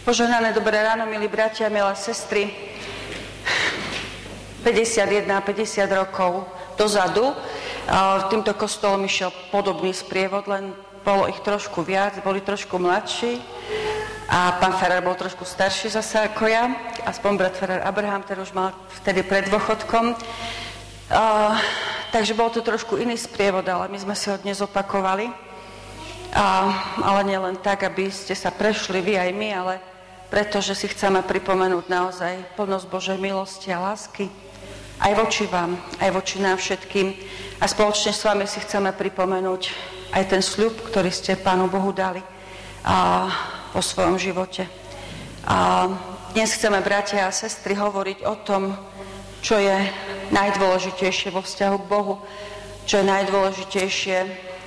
Požehnané dobré ráno, milí bratia, milé sestry. 51 a 50 rokov dozadu týmto kostolom išiel podobný sprievod, len bolo ich trošku viac, boli trošku mladší a pán farár bol trošku starší zase ako ja, aspoň brat farár Abraham, ten už mal vtedy pred dôchodkom. Takže bol to trošku iný sprievod, ale my sme si ho dnes opakovali. Ale nie len tak, aby ste sa prešli vy aj my, ale pretože si chceme pripomenúť naozaj plnosť Božej milosti a lásky aj voči vám, aj voči nám všetkým. A spoločne s vami si chceme pripomenúť aj ten sľub, ktorý ste Pánu Bohu dali vo svojom živote. Dnes chceme, bratia a sestry, hovoriť o tom, čo je najdôležitejšie vo vzťahu k Bohu, čo je najdôležitejšie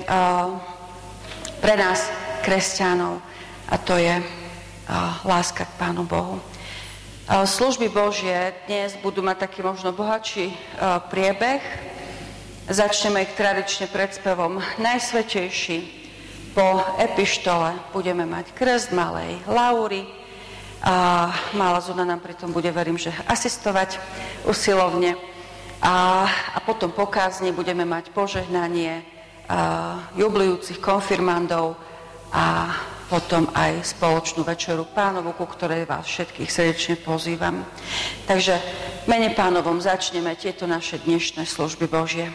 pre nás, kresťanov, a to je láska k Pánu Bohu. Služby Božie dnes budú mať taký možno bohatší priebeh. Začneme ich tradične predspevom Najsvätejší. Po epištole budeme mať krst malej Laury. Malá Zuna nám pritom bude, verím, že asistovať usilovne. A potom po kázni budeme mať požehnanie jubilujúcich konfirmandov a potom aj spoločnú večeru Pánovu, ku ktorej vás všetkých srdečne pozývam. Takže v mene Pánovom začneme tieto naše dnešné služby Božie.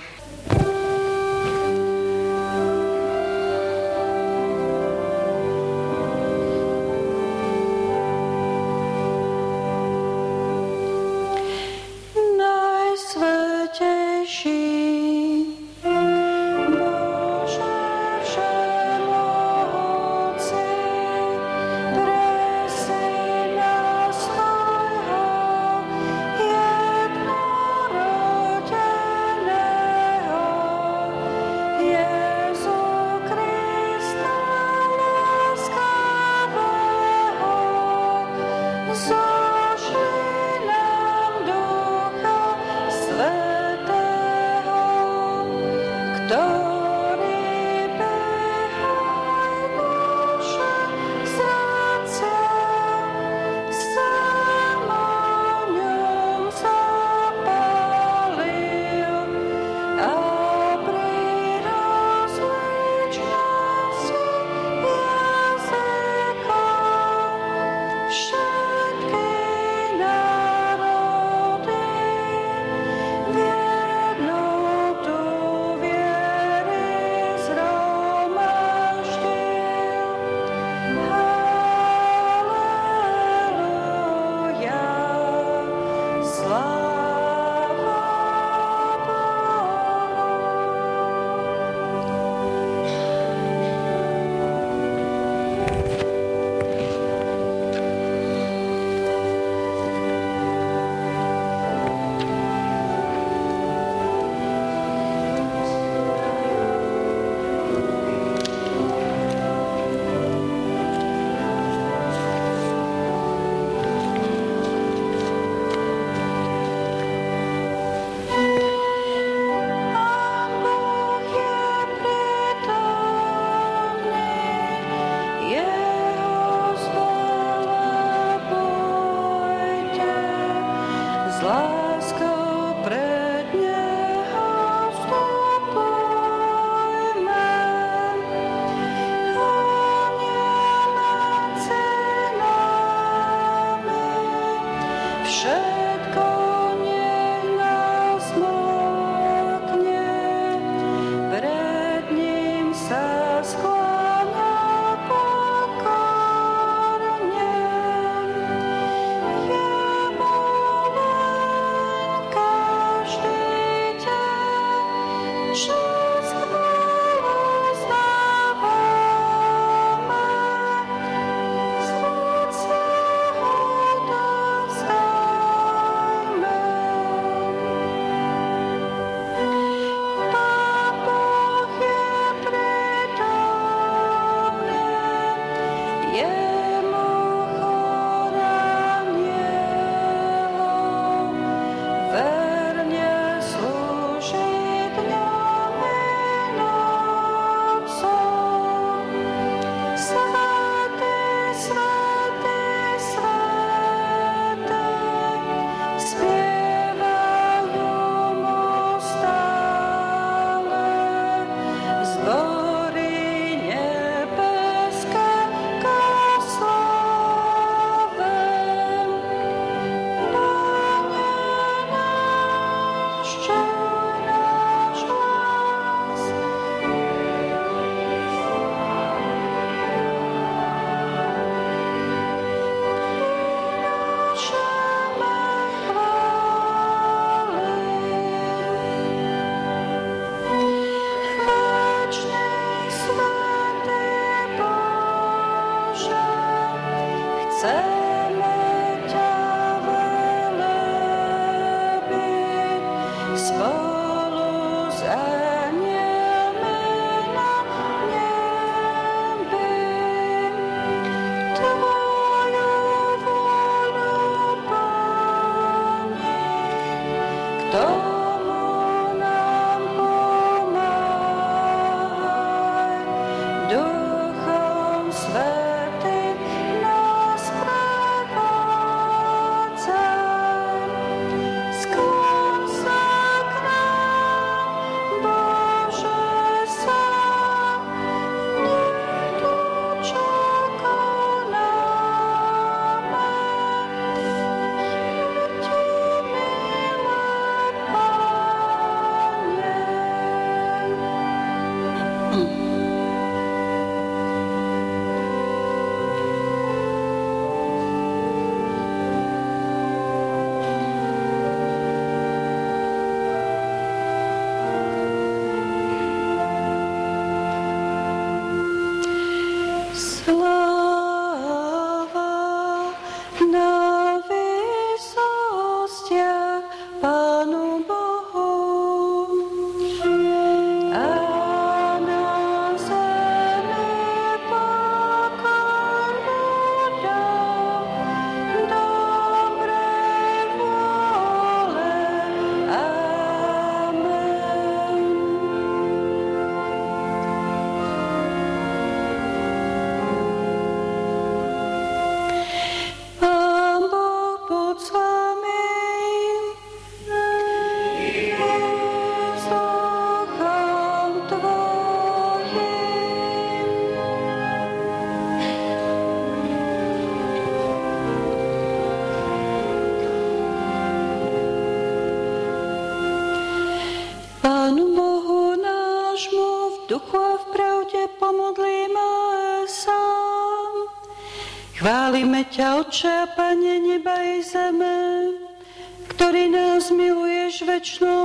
Chválime ťa, Otče a Pane neba i zeme, ktorý nás miluješ večnou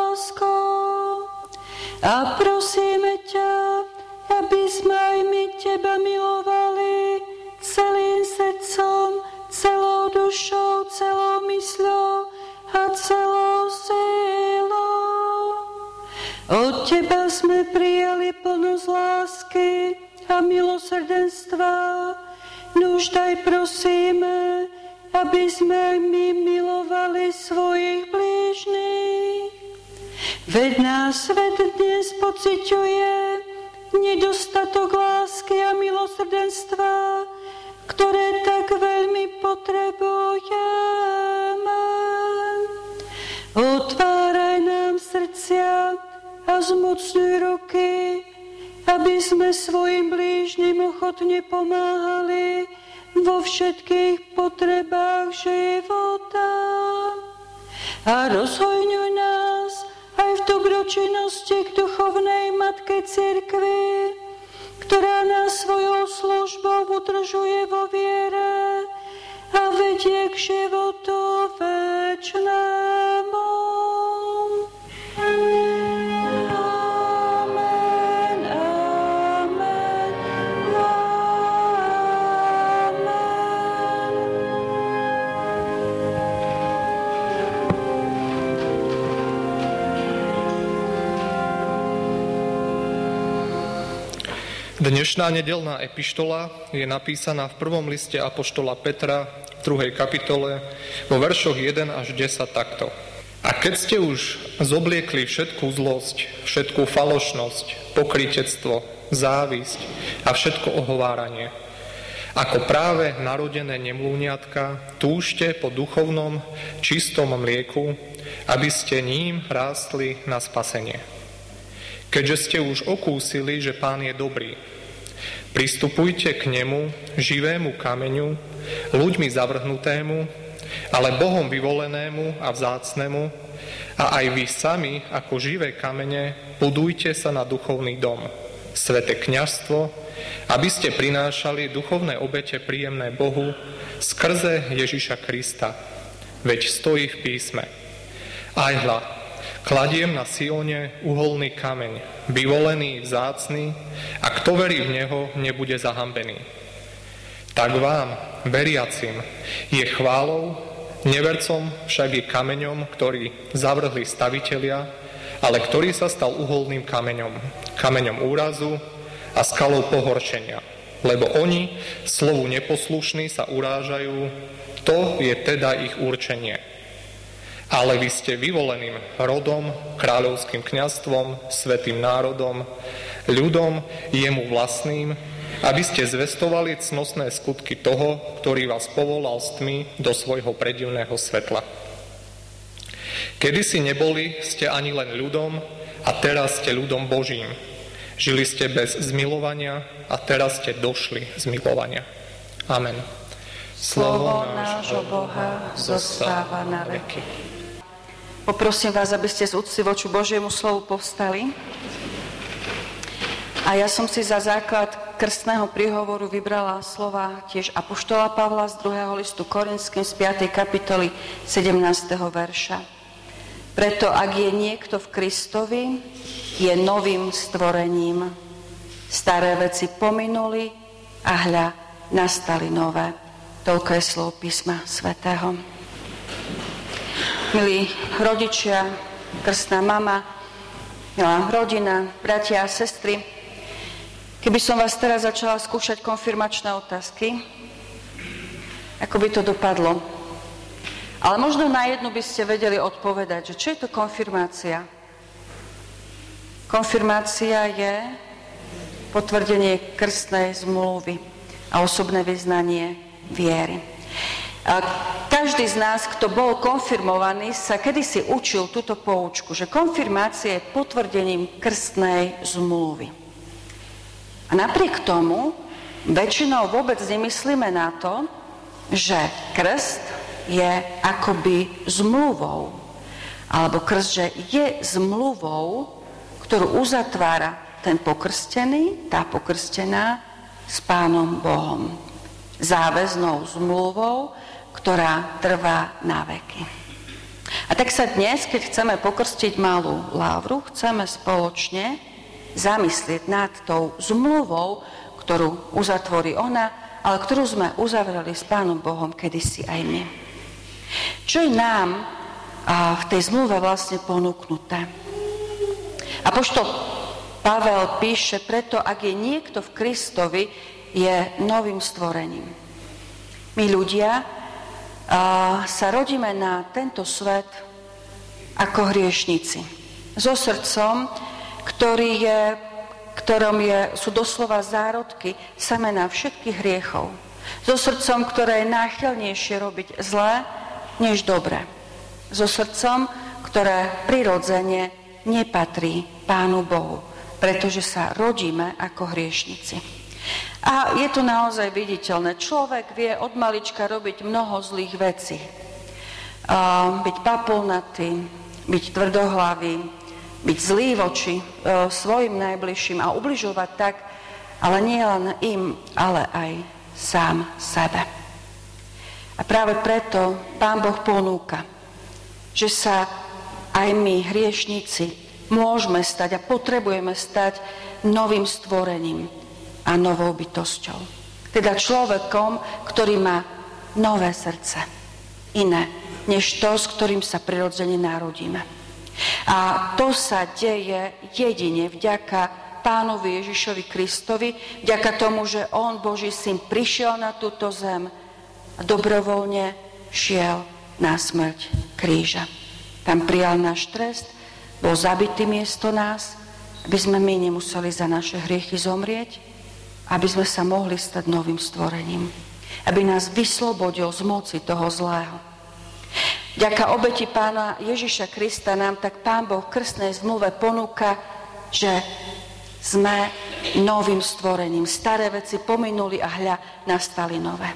láskou. A prosíme ťa, aby sme aj my teba milovali celým srdcom, celou dušou, celou mysľou a celou silou. Od teba sme prijali plnosť lásky a milosrdenstva. Nuž daj prosíme, aby sme my milovali svojich blížnych. Veď nás svet dnes pociťuje nedostatok lásky a milosrdenstva, ktoré tak veľmi potrebujeme. Otváraj nám srdcia a zmocňuj ruky, aby sme svojim blížnym ochotne pomáhali vo všetkých potrebách života. A rozhojňuj nás aj v dobročinnosti k duchovnej Matke Cirkvi, ktorá nás svojou službou udržuje vo viere a vedie k životu večnému. Dnešná nedeľná epištola je napísaná v prvom liste apoštola Petra v 2. kapitole vo veršoch 1 až 10 takto. A keď ste už zobliekli všetkú zlosť, všetkú falošnosť, pokrytectvo, závisť a všetko ohováranie, ako práve narodené nemlúňatka, túžte po duchovnom, čistom mlieku, aby ste ním rástli na spasenie. Keďže ste už okúsili, že Pán je dobrý, pristupujte k nemu, živému kameňu, ľuďmi zavrhnutému, ale Bohom vyvolenému a vzácnemu, a aj vy sami, ako živé kamene, budujte sa na duchovný dom, sväté kňazstvo, aby ste prinášali duchovné obete príjemné Bohu skrze Ježiša Krista. Veď stojí v písme. Aj hľa, kladiem na Sione uholný kameň, vyvolený, vzácny, a kto verí v neho, nebude zahambený. Tak vám, veriacim, je chválou, nevercom však je kameňom, ktorý zavrhli stavitelia, ale ktorý sa stal uholným kameňom úrazu a skalou pohoršenia. Lebo oni, slovu neposlušní, sa urážajú, to je teda ich určenie. Ale vy ste vyvoleným rodom, kráľovským kňazstvom, svätým národom, ľudom jemu vlastným, aby ste zvestovali cnostné skutky toho, ktorý vás povolal z tmy do svojho predivného svetla. Kedysi neboli ste ani len ľudom, a teraz ste ľudom Božím. Žili ste bez zmilovania, a teraz ste došli z milovania. Amen. Slovo nášho Boha zostáva na veky. Poprosím vás, aby ste z úcty voči Božiemu slovu povstali. A ja som si za základ krstného príhovoru vybrala slova tiež apoštola Pavla z 2. listu Korinským z 5. kapitoly 17. verša. Preto, ak je niekto v Kristovi, je novým stvorením. Staré veci pominuli a hľa, nastali nové. Toľko je slov písma svätého. Milí rodičia, krstná mama, milá rodina, bratia a sestry, keby som vás teraz začala skúšať konfirmačné otázky, ako by to dopadlo? Ale možno na jednu by ste vedeli odpovedať, že čo je to konfirmácia? Konfirmácia je potvrdenie krstnej zmluvy a osobné vyznanie viery. A každý z nás, kto bol konfirmovaný, sa kedysi učil túto poučku, že konfirmácia je potvrdením krstnej zmluvy. A napriek tomu väčšinou vôbec nemyslíme na to, že krst je akoby zmluvou. Alebo krst, že je zmluvou, ktorú uzatvára ten pokrstený, tá pokrstená s Pánom Bohom. Záväznou zmluvou, ktorá trvá na veky. A tak sa dnes, keď chceme pokrstiť malú Lauru, chceme spoločne zamyslieť nad tou zmluvou, ktorú uzatvorí ona, ale ktorú sme uzavreli s Pánom Bohom kedysi aj my. Čo je nám v tej zmluve vlastne ponúknuté? Apoštol Pavel píše, preto ak je niekto v Kristovi, je novým stvorením. My ľudia sa rodíme na tento svet ako hriešnici. So srdcom, ktorom sú doslova zárodky semena všetkých hriechov. So srdcom, ktoré je náchylnejšie robiť zlé, než dobré. So srdcom, ktoré prirodzene nepatrí Pánu Bohu, pretože sa rodíme ako hriešnici. A je to naozaj viditeľné. Človek vie od malička robiť mnoho zlých vecí. Byť papulnatý, byť tvrdohlavý, byť zlý voči svojim najbližším a ubližovať tak, ale nie len im, ale aj sám sebe. A práve preto Pán Boh ponúka, že sa aj my, hriešnici, môžeme stať a potrebujeme stať novým stvorením a novou bytosťou. Teda človekom, ktorý má nové srdce, iné, než to, s ktorým sa prirodzene narodíme. A to sa deje jedine vďaka Pánovi Ježišovi Kristovi, vďaka tomu, že On, Boží syn, prišiel na túto zem a dobrovoľne šiel na smrť kríža. Tam prijal náš trest, bol zabitý miesto nás, aby sme my nemuseli za naše hriechy zomrieť, aby sme sa mohli stať novým stvorením, aby nás vyslobodil z moci toho zlého. Vďaka obeti Pána Ježiša Krista nám tak Pán Boh v krstnej zmluve ponúka, že sme novým stvorením. Staré veci pominuli a hľa, nastali nové.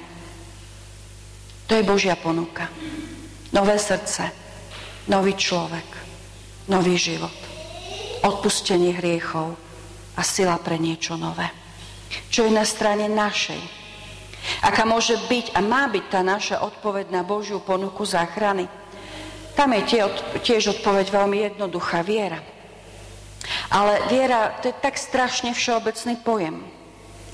To je Božia ponuka. Nové srdce, nový človek, nový život, odpustenie hriechov a sila pre niečo nové. Čo je na strane našej? Aká môže byť a má byť tá naša odpoveď na Božiu ponuku záchrany? Tam je tiež odpoveď veľmi jednoduchá, viera. Ale viera, to je tak strašne všeobecný pojem.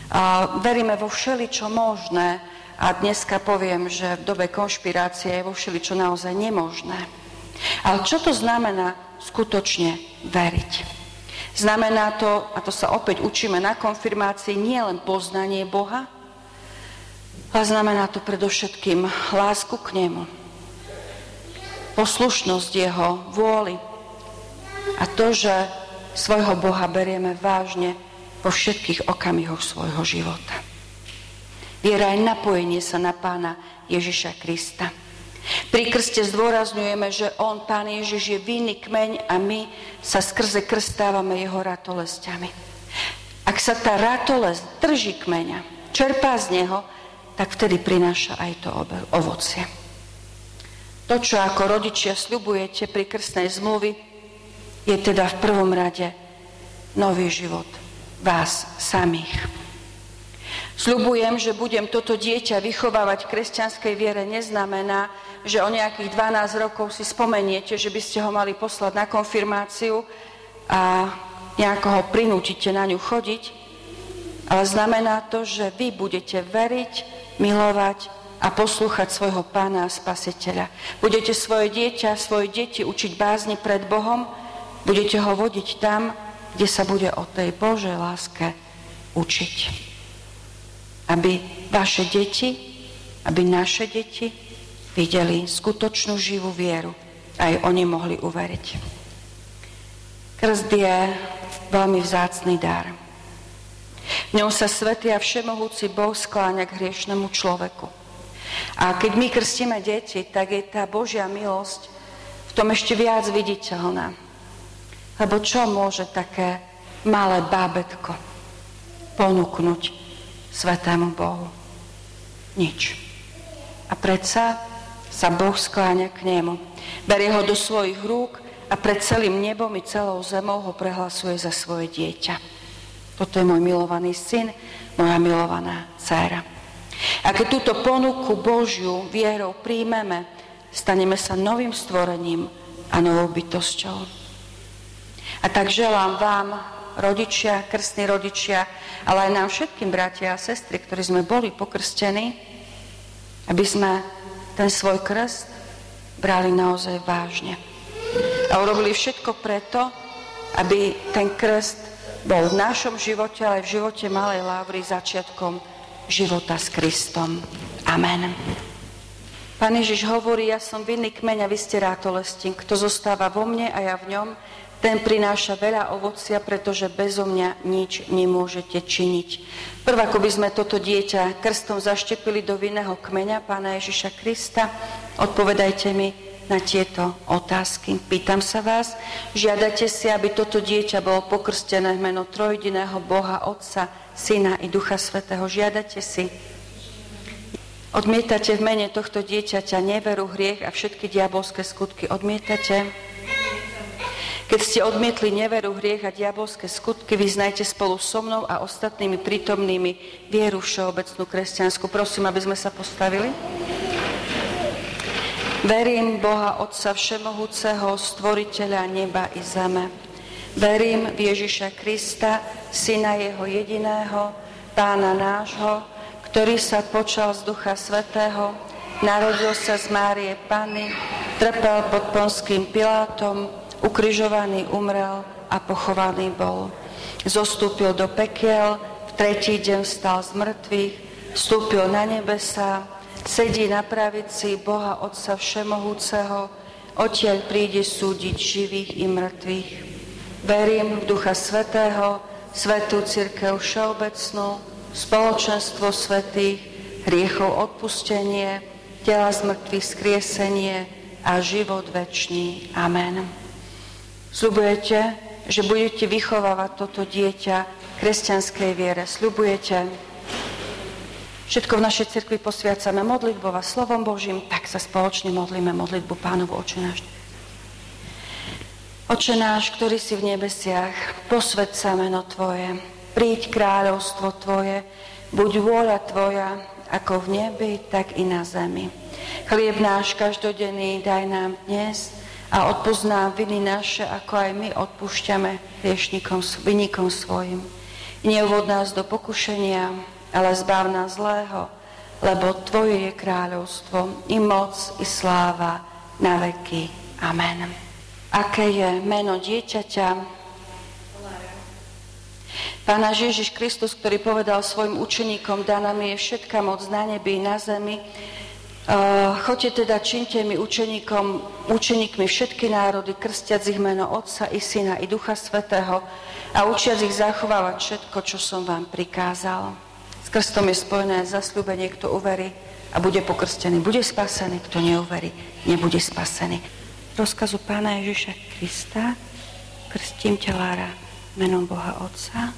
Veríme vo všeličo možné a dneska poviem, že v dobe konšpirácie je vo všeličo naozaj nemožné. Ale čo to znamená skutočne veriť? Znamená to, a to sa opäť učíme na konfirmácii, nie len poznanie Boha, ale znamená to predovšetkým lásku k nemu, poslušnosť jeho vôli a to, že svojho Boha berieme vážne vo všetkých okamihoch svojho života. Viera je napojenie sa na Pána Ježiša Krista. Pri krste zdôrazňujeme, že on, Pán Ježiš, je vinný kmeň a my sa skrze krst stávame jeho ratolesťami. Ak sa tá ratolesť drží kmeňa, čerpá z neho, tak vtedy prináša aj to ovocie. To, čo ako rodičia sľubujete pri krstnej zmluvy, je teda v prvom rade nový život vás samých. Sľubujem, že budem toto dieťa vychovávať v kresťanskej viere, neznamená, že o nejakých 12 rokov si spomeniete, že by ste ho mali poslať na konfirmáciu a nejako ho prinútite na ňu chodiť, ale znamená to, že vy budete veriť, milovať a poslúchať svojho Pána a Spasiteľa. Budete svoje deti učiť bázni pred Bohom, budete ho vodiť tam, kde sa bude o tej Božej láske učiť. Aby vaše deti, aby naše deti videli skutočnú živú vieru a aj oni mohli uveriť. Krst je veľmi vzácny dar. V ňom sa svätý a všemohúci Boh skláňa k hriešnemu človeku. A keď my krstíme deti, tak je tá Božia milosť v tom ešte viac viditeľná. Lebo čo môže také malé bábätko ponúknuť Svätému Bohu? Nič. A predsa sa Boh skláňa k nemu. Berie ho do svojich rúk a pred celým nebom i celou zemou ho prehlasuje za svoje dieťa. Toto je môj milovaný syn, moja milovaná dcéra. A keď túto ponuku Božiu vierou príjmeme, staneme sa novým stvorením a novou bytosťou. A tak želám vám, rodičia, krstní rodičia, ale aj nám všetkým bratia a sestry, ktorí sme boli pokrstení, aby sme ten svoj krst brali naozaj vážne. A urobili všetko preto, aby ten krst bol v našom živote, ale aj v živote malej Lávry začiatkom života s Kristom. Amen. Pán Ježiš hovorí, ja som vinný kmeň a vy ste rátolesti. Kto zostáva vo mne a ja v ňom, ten prináša veľa ovocia, pretože bezo mňa nič nemôžete činiť. Prv, ako by sme toto dieťa krstom zaštepili do vinného kmeňa Pána Ježiša Krista, odpovedajte mi na tieto otázky. Pýtam sa vás, žiadate si, aby toto dieťa bolo pokrstené v meno trojjediného Boha, Otca, Syna i Ducha Svätého? Žiadate si? Odmietate v mene tohto dieťaťa neveru, hriech a všetky diabolské skutky? Odmietate? Keď ste odmietli neveru, hriech a diabolské skutky, vyznajte spolu so mnou a ostatnými prítomnými vieru všeobecnú kresťanskú. Prosím, aby sme sa postavili. Verím Boha Otca Všemohúceho, Stvoriteľa neba i zeme. Verím v Ježiša Krista, Syna Jeho jediného, Pána nášho, ktorý sa počal z Ducha Svätého, narodil sa z Márie Panny, trpel pod Ponským Pilátom, ukrižovaný umrel a pochovaný bol. Zostúpil do pekiel, v tretí deň vstal z mŕtvych, vstúpil na nebesá, sedí na pravici Boha Otca Všemohúceho, odtiaľ príde súdiť živých i mŕtvych. Verím v Ducha Svätého, Svätú cirkev všeobecnú, spoločenstvo svätých, hriechov odpustenie, tela z mŕtvych skriesenie a život večný. Amen. Sľubujete, že budete vychovávať toto dieťa v kresťanskej viere? Sľubujete? Všetko v našej cirkvi posviacame modlitbou a slovom Božím, tak sa spoločne modlíme modlitbu Pánovu Otče náš. Otče náš, ktorý si v nebesiach, posväť sa meno Tvoje, príď kráľovstvo Tvoje, buď vôľa Tvoja, ako v nebi, tak i na zemi. Chlieb náš každodenný daj nám dnes a odpozná viny naše, ako aj my odpúšťame hriešnikom, vinníkom svojim. Neuvod nás do pokušenia, ale zbav nás zlého, lebo Tvoje je kráľovstvo, i moc, i sláva na veky. Amen. Aké je meno dieťaťa? Pán náš Ježiš Kristus, ktorý povedal svojim učeníkom, daná mi je všetká moc na nebi i na zemi. Choďte teda, činte mi učeníkmi všetky národy, krstiac ich meno Otca i Syna i Ducha Svätého a učiac ich zachovávať všetko, čo som vám prikázal. S krstom je spojené zasľúbenie, kto uverí a bude pokrstený, bude spasený, kto neuverí, nebude spasený. Rozkazu Pána Ježiša Krista krstím ťa, Lára, menom Boha Otca,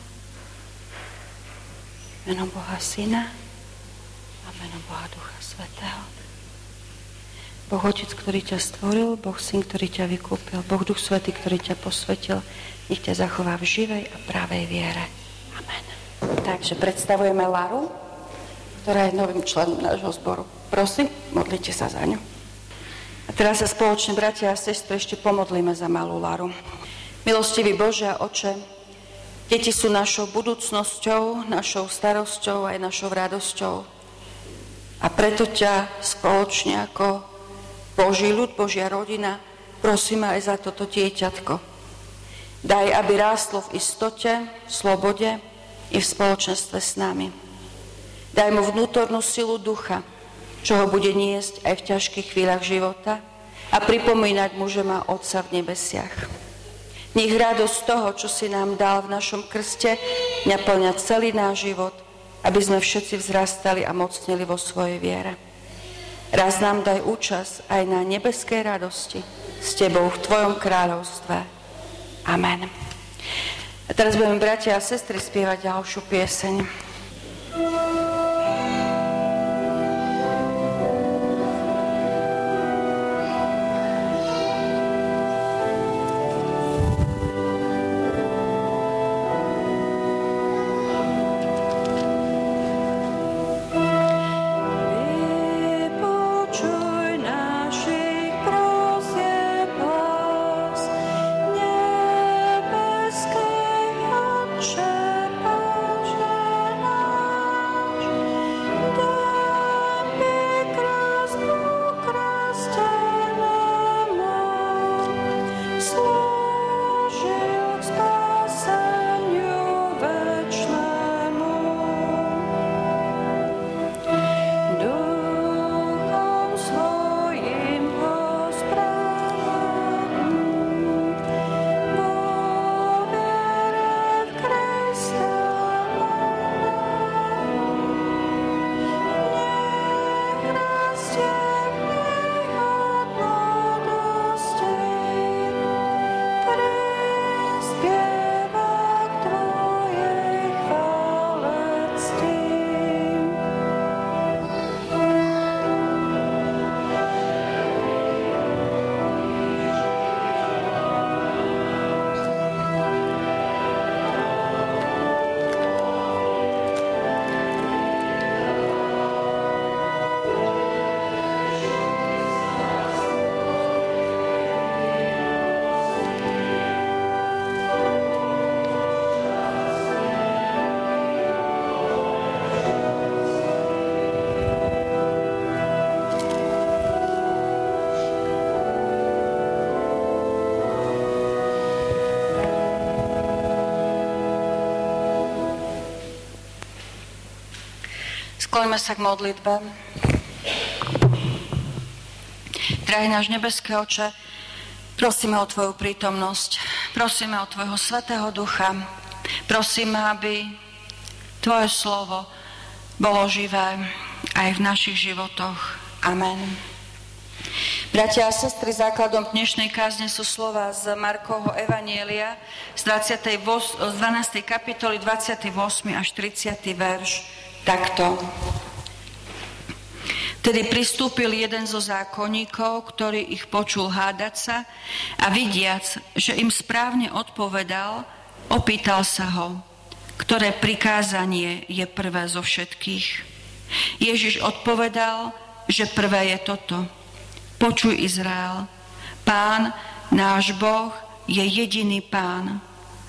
menom Boha Syna a menom Boha Ducha Svätého. Boh Otec, ktorý ťa stvoril, Boh Syn, ktorý ťa vykúpil, Boh Duch Svätý, ktorý ťa posvetil, nech ťa zachová v živej a pravej viere. Amen. Takže predstavujeme Láru, ktorá je novým členom nášho zboru. Prosím, modlite sa za ňu. A teraz sa spoločne, bratia a sestry, ešte pomodlíme za malú Láru. Milostivý Bože a Oče, deti sú našou budúcnosťou, našou starosťou aj našou radosťou. A preto ťa spoločne ako Boží ľud, Božia rodina, prosíme aj za toto dieťatko. Daj, aby rástlo v istote, v slobode i v spoločenstve s nami. Daj mu vnútornú silu ducha, čo ho bude niesť aj v ťažkých chvíľach života a pripomínať mu, že má Otca v nebesiach. Nech radosť toho, čo si nám dal v našom krste, naplňa celý náš život, aby sme všetci vzrastali a mocnili vo svojej viere. Raz nám daj účasť aj na nebeskej radosti s Tebou v Tvojom kráľovstve. Amen. A teraz budeme, bratia a sestry, spievať ďalšiu pieseň. Skloňme sa k modlitbe. Drahý náš nebeský Oče, prosíme o Tvoju prítomnosť, prosíme o Tvojho Svätého Ducha, prosíme, aby Tvoje slovo bolo živé aj v našich životoch. Amen. Bratia a sestry, základom dnešnej kázne sú slova z Markovho evanjelia z 12. kapitoly 28. až 30. verš. Takto. Tedy pristúpil jeden zo zákonníkov, ktorý ich počul hádať sa a vidiac, že im správne odpovedal, opýtal sa ho, ktoré prikázanie je prvé zo všetkých. Ježiš odpovedal, že prvé je toto. Počuj, Izrael, Pán, náš Boh, je jediný Pán.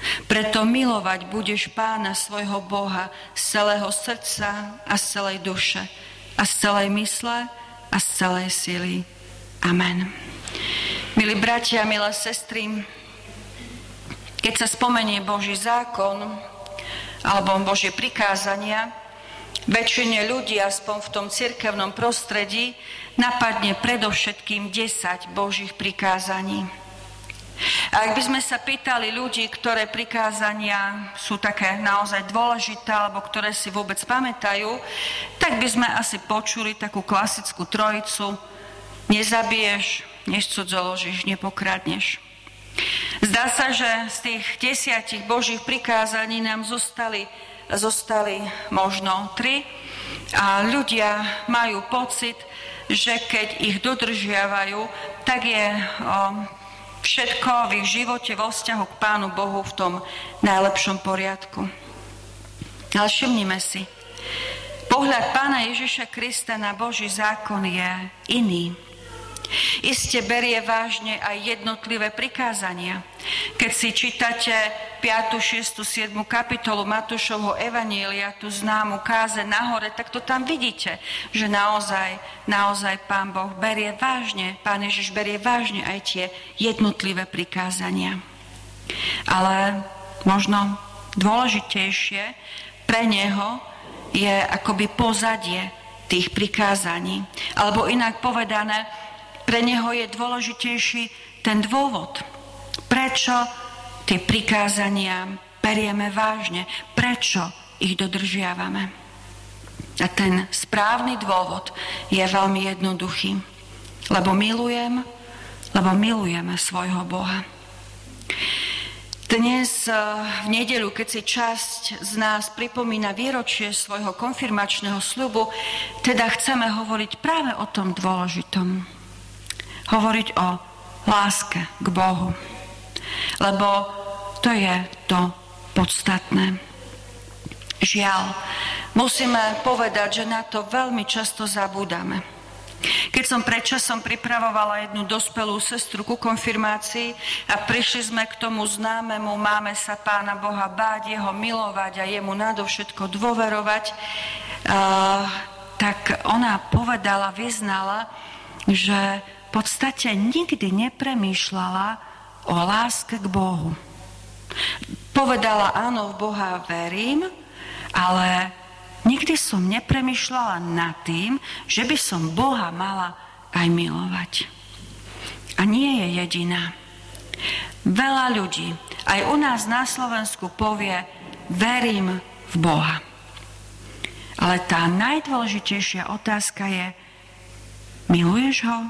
Preto milovať budeš Pána svojho Boha z celého srdca a z celej duše a z celej mysle a z celej sily. Amen. Milí bratia, milé sestry, keď sa spomenie Boží zákon alebo Božie prikázania, väčšine ľudí, aspoň v tom cirkevnom prostredí, napadne predovšetkým 10 Božích prikázaní. A ak by sme sa pýtali ľudí, ktoré prikázania sú také naozaj dôležité, alebo ktoré si vôbec pamätajú, tak by sme asi počuli takú klasickú trojicu: nezabiješ, nescudzoložíš, nepokradneš. Zdá sa, že z tých 10 Božích prikázaní nám zostali možno 3 a ľudia majú pocit, že keď ich dodržiavajú, tak je všetko v ich živote vo vzťahu k Pánu Bohu v tom najlepšom poriadku. Ale všimnime si, pohľad Pána Ježiša Krista na Boží zákon je iný. Iste berie vážne aj jednotlivé prikázania. Keď si čítate 5., 6., 7. kapitolu Matúšovho evanília, tú známu kázeň na hore, tak to tam vidíte, že naozaj Pán Boh berie vážne, Pán Ježiš berie vážne aj tie jednotlivé prikázania. Ale možno dôležitejšie pre neho je akoby pozadie tých prikázaní. Alebo inak povedané, pre neho je dôležitejší ten dôvod, prečo tie prikázania berieme vážne, prečo ich dodržiavame. A ten správny dôvod je veľmi jednoduchý. Lebo milujeme svojho Boha. Dnes v nedeľu, keď si časť z nás pripomína výročie svojho konfirmačného sľubu, teda chceme hovoriť práve o tom dôležitom. Hovoriť o láske k Bohu. Lebo to je to podstatné. Žiaľ, musíme povedať, že na to veľmi často zabúdame. Keď som pred časom pripravovala jednu dospelú sestru ku konfirmácii a prišli sme k tomu známemu: máme sa Pána Boha báť, jeho milovať a jemu nadovšetko dôverovať, tak ona povedala, vyznala, že v podstate nikdy nepremýšľala o láske k Bohu. Povedala: áno, v Boha verím, ale nikdy som nepremýšľala nad tým, že by som Boha mala aj milovať. A nie je jediná. Veľa ľudí, aj u nás na Slovensku, povie: verím v Boha. Ale tá najdôležitejšia otázka je: miluješ ho?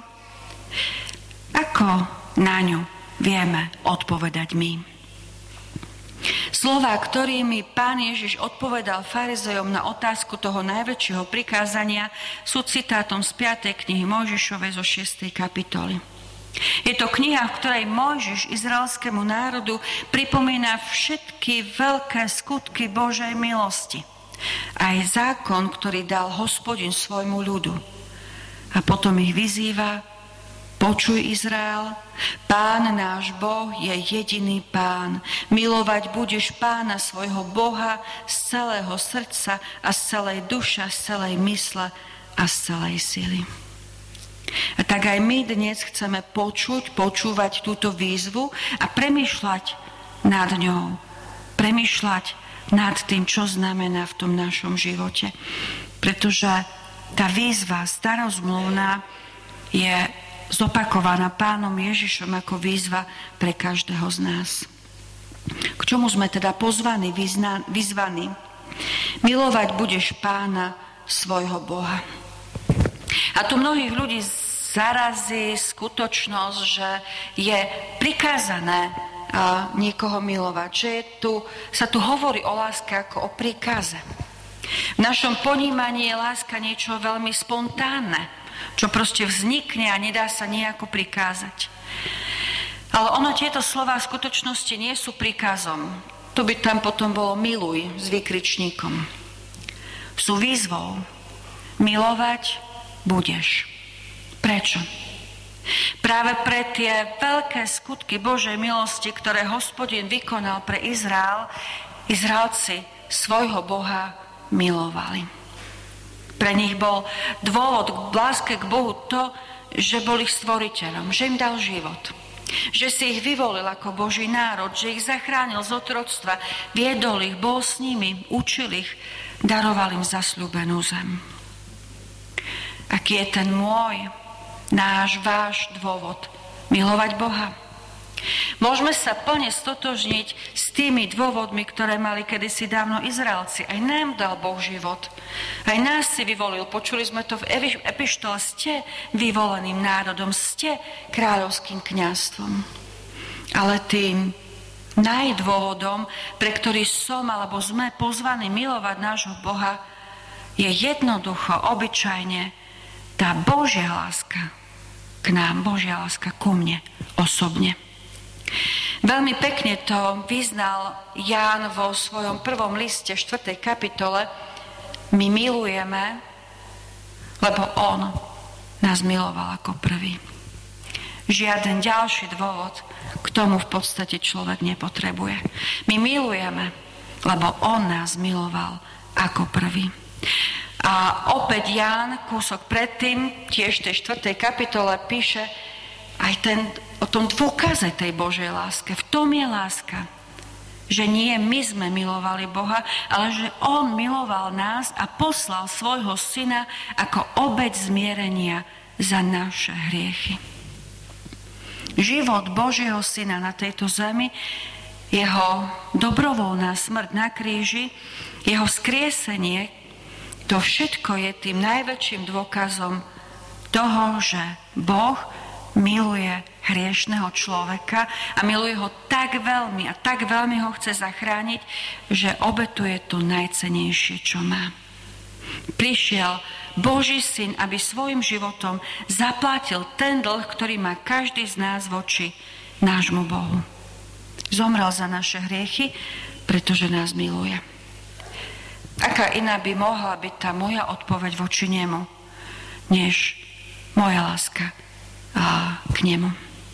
Ako na ňu vieme odpovedať my? Slová, ktorými Pán Ježiš odpovedal farizejom na otázku toho najväčšieho prikázania, sú citátom z 5. knihy Mojžišovej zo 6. kapitoly. Je to kniha, v ktorej Mojžiš izraelskému národu pripomína všetky veľké skutky Božej milosti. Aj zákon, ktorý dal Hospodin svojmu ľudu. A potom ich vyzýva: počuj, Izrael, Pán náš Boh je jediný Pán. Milovať budeš Pána svojho Boha z celého srdca a z celej duše, z celej mysle a z celej sily. A tak aj my dnes chceme počúvať túto výzvu a premýšľať nad ňou. Premýšľať nad tým, čo znamená v tom našom živote. Pretože tá výzva starozmluvná je zopakovaná Pánom Ježišom ako výzva pre každého z nás. K čomu sme teda pozvaní, vyzvaní? Milovať budeš Pána svojho Boha. A tu mnohých ľudí zarazí skutočnosť, že je prikázané niekoho milovať. Že sa tu hovorí o láske ako o príkaze. V našom ponímaní je láska niečo veľmi spontánne, čo proste vznikne a nedá sa nejako prikázať. Ale tieto slová v skutočnosti nie sú príkazom. Tu by tam potom bolo miluj s výkričníkom. Sú výzvou. Milovať budeš. Prečo? Práve pre tie veľké skutky Božej milosti, ktoré Hospodin vykonal pre Izrael, Izraelci svojho Boha milovali. Pre nich bol dôvod k láske k Bohu to, že bol ich stvoriteľom, že im dal život, že si ich vyvolil ako Boží národ, že ich zachránil z otroctva, viedol ich, bol s nimi, učil ich, daroval im zasľúbenú zem. Aký je ten môj, náš, váš dôvod milovať Boha? Môžeme sa plne stotožniť s tými dôvodmi, ktoré mali kedysi dávno Izraelci. Aj nám dal Boh život. Aj nás si vyvolil. Počuli sme to v epištole. Ste vyvoleným národom, ste kráľovským kňazstvom. Ale tým najdôvodom, pre ktorý som alebo sme pozvaní milovať nášho Boha, je jednoducho, obyčajne tá Božia láska k nám, Božia láska ku mne osobne. Veľmi pekne to vyznal Ján vo svojom prvom liste, 4. kapitole. My milujeme, lebo on nás miloval ako prvý. Žiaden ďalší dôvod k tomu v podstate človek nepotrebuje. My milujeme, lebo on nás miloval ako prvý. A opäť Ján, kúsok predtým, tiež v tej 4. kapitole píše aj o tom dôkaze tej Božej láske. V tom je láska, že nie my sme milovali Boha, ale že on miloval nás a poslal svojho syna ako obeť zmierenia za naše hriechy. Život Božieho syna na tejto zemi, jeho dobrovoľná smrť na kríži, jeho skriesenie, to všetko je tým najväčším dôkazom toho, že Boh miluje hriešného človeka a miluje ho tak veľmi a tak veľmi ho chce zachrániť, že obetuje to najcennejšie, čo má. Prišiel Boží syn, aby svojim životom zaplatil ten dlh, ktorý má každý z nás voči nášmu Bohu. Zomrel za naše hriechy, pretože nás miluje. Aká iná by mohla byť tá moja odpoveď voči nemu, než moja láska k nemu.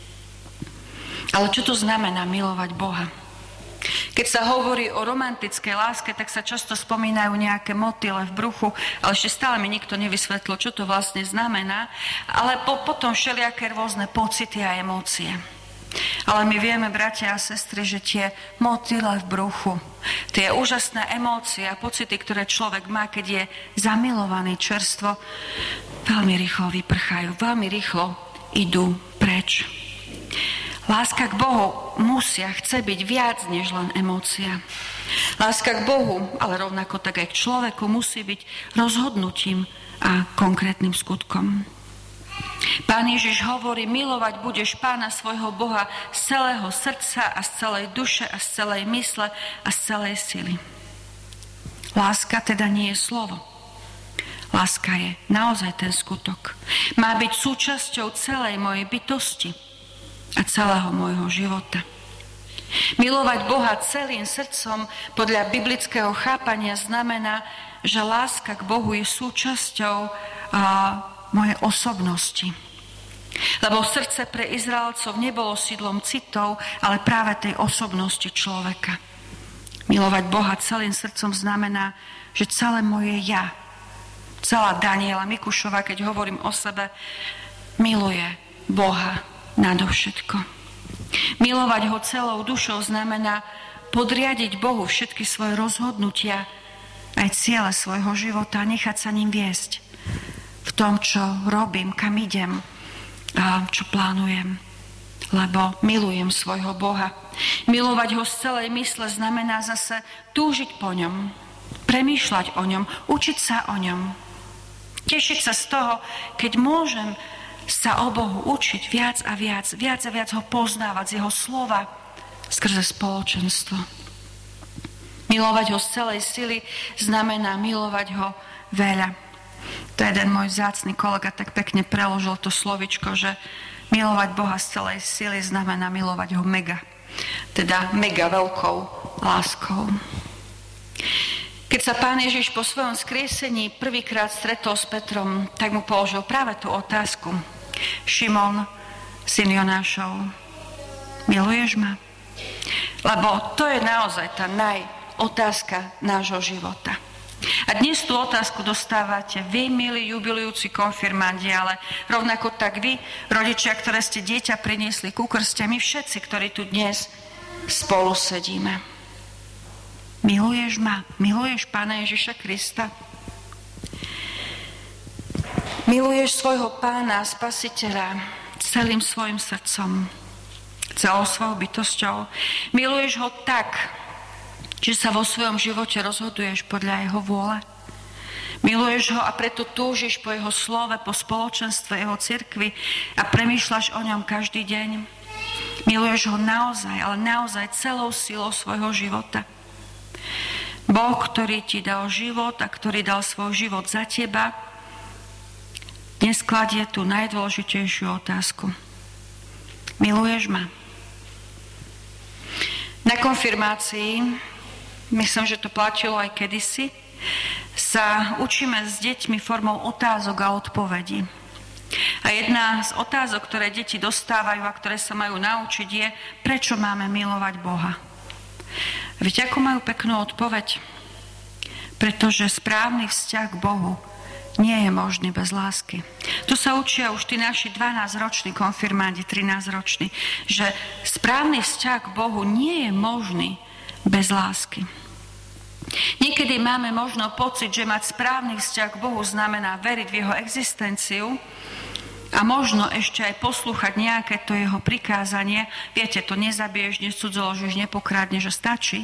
Ale čo to znamená milovať Boha? Keď sa hovorí o romantickej láske, tak sa často spomínajú nejaké motýle v bruchu, ale ešte stále mi nikto nevysvetlil, čo to vlastne znamená, ale potom všelijaké rôzne pocity a emócie. Ale my vieme, bratia a sestry, že tie motýle v bruchu, tie úžasné emócie a pocity, ktoré človek má, keď je zamilovaný čerstvo, veľmi rýchlo vyprchajú, veľmi rýchlo idú preč. Láska k Bohu chce byť viac než len emócia. Láska k Bohu, ale rovnako tak aj k človeku, musí byť rozhodnutím a konkrétnym skutkom. Pán Ježiš hovorí, milovať budeš Pána svojho Boha z celého srdca a z celej duše a z celej mysle a z celej sily. Láska teda nie je slovo. Láska je naozaj ten skutok. Má byť súčasťou celej mojej bytosti a celého môjho života. Milovať Boha celým srdcom podľa biblického chápania znamená, že láska k Bohu je súčasťou mojej osobnosti. Lebo srdce pre Izraelcov nebolo sídlom citov, ale práve tej osobnosti človeka. Milovať Boha celým srdcom znamená, že celé moje ja, celá Daniela Mikušová, keď hovorím o sebe, miluje Boha nadovšetko. Milovať ho celou dušou znamená podriadiť Bohu všetky svoje rozhodnutia, aj ciele svojho života a nechať sa ním viesť v tom, čo robím, kam idem a čo plánujem. Lebo milujem svojho Boha. Milovať ho z celej mysle znamená zase túžiť po ňom, premýšľať o ňom, učiť sa o ňom. Tešiť sa z toho, keď môžem sa o Bohu učiť viac a viac ho poznávať z jeho slova skrze spoločenstvo. Milovať ho z celej sily znamená milovať ho veľa. To jeden môj vzácny kolega tak pekne preložil to slovičko, že milovať Boha z celej sily znamená milovať ho mega. Teda mega veľkou láskou. Keď sa Pán Ježiš po svojom skriesení prvýkrát stretol s Petrom, tak mu položil práve tú otázku. Šimon, Syn Jonášov, miluješ ma? Lebo to je naozaj tá otázka nášho života. A dnes tú otázku dostávate vy, milí jubilujúci konfirmandi, ale rovnako tak vy, rodičia, ktoré ste dieťa priniesli ku krste, my všetci, ktorí tu dnes spolu sedíme. Miluješ ma? Miluješ Pána Ježiša Krista? Miluješ svojho Pána a Spasiteľa celým svojim srdcom, celou svojou bytosťou? Miluješ ho tak, že sa vo svojom živote rozhoduješ podľa jeho vôle? Miluješ ho a preto túžiš po jeho slove, po spoločenstve jeho cirkvi a premýšľaš o ňom každý deň? Miluješ ho naozaj, ale naozaj celou silou svojho života? Boh, ktorý ti dal život a ktorý dal svoj život za teba, dnes kladie tú najdôležitejšiu otázku. Miluješ ma? Na konfirmácii, myslím, že to platilo aj kedysi, sa učíme s deťmi formou otázok a odpovedí. A jedna z otázok, ktoré deti dostávajú a ktoré sa majú naučiť, je, prečo máme milovať Boha. Viete, ako majú peknú odpoveď? Pretože správny vzťah k Bohu nie je možný bez lásky. Tu sa učia už tí naši 12-roční konfirmandi, 13-roční, že správny vzťah k Bohu nie je možný bez lásky. Niekedy máme možno pocit, že mať správny vzťah k Bohu znamená veriť v jeho existenciu a možno ešte aj poslúchať nejaké to jeho prikázanie. Viete, to nezabiješ, necudzoložíš, nepokradneš, že stačí.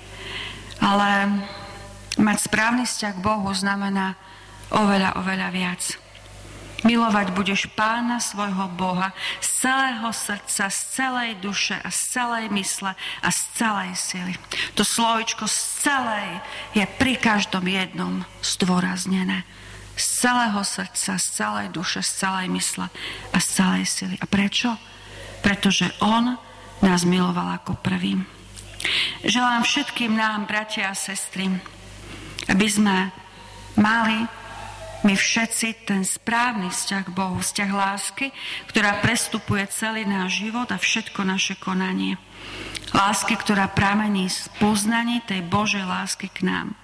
Ale mať správny vzťah k Bohu znamená oveľa, oveľa viac. Milovať budeš Pána svojho Boha z celého srdca, z celej duše a z celej mysle a z celej sily. To slovičko z celej je pri každom jednom zdôraznené. Z celého srdca, z celej duše, z celej mysle a z celej sily. A prečo? Pretože on nás miloval ako prvý. Želám všetkým nám, bratia a sestry, aby sme mali my všetci ten správny vzťah k Bohu, vzťah lásky, ktorá prestupuje celý náš život a všetko naše konanie. Lásky, ktorá pramení z poznaní tej Božej lásky k nám.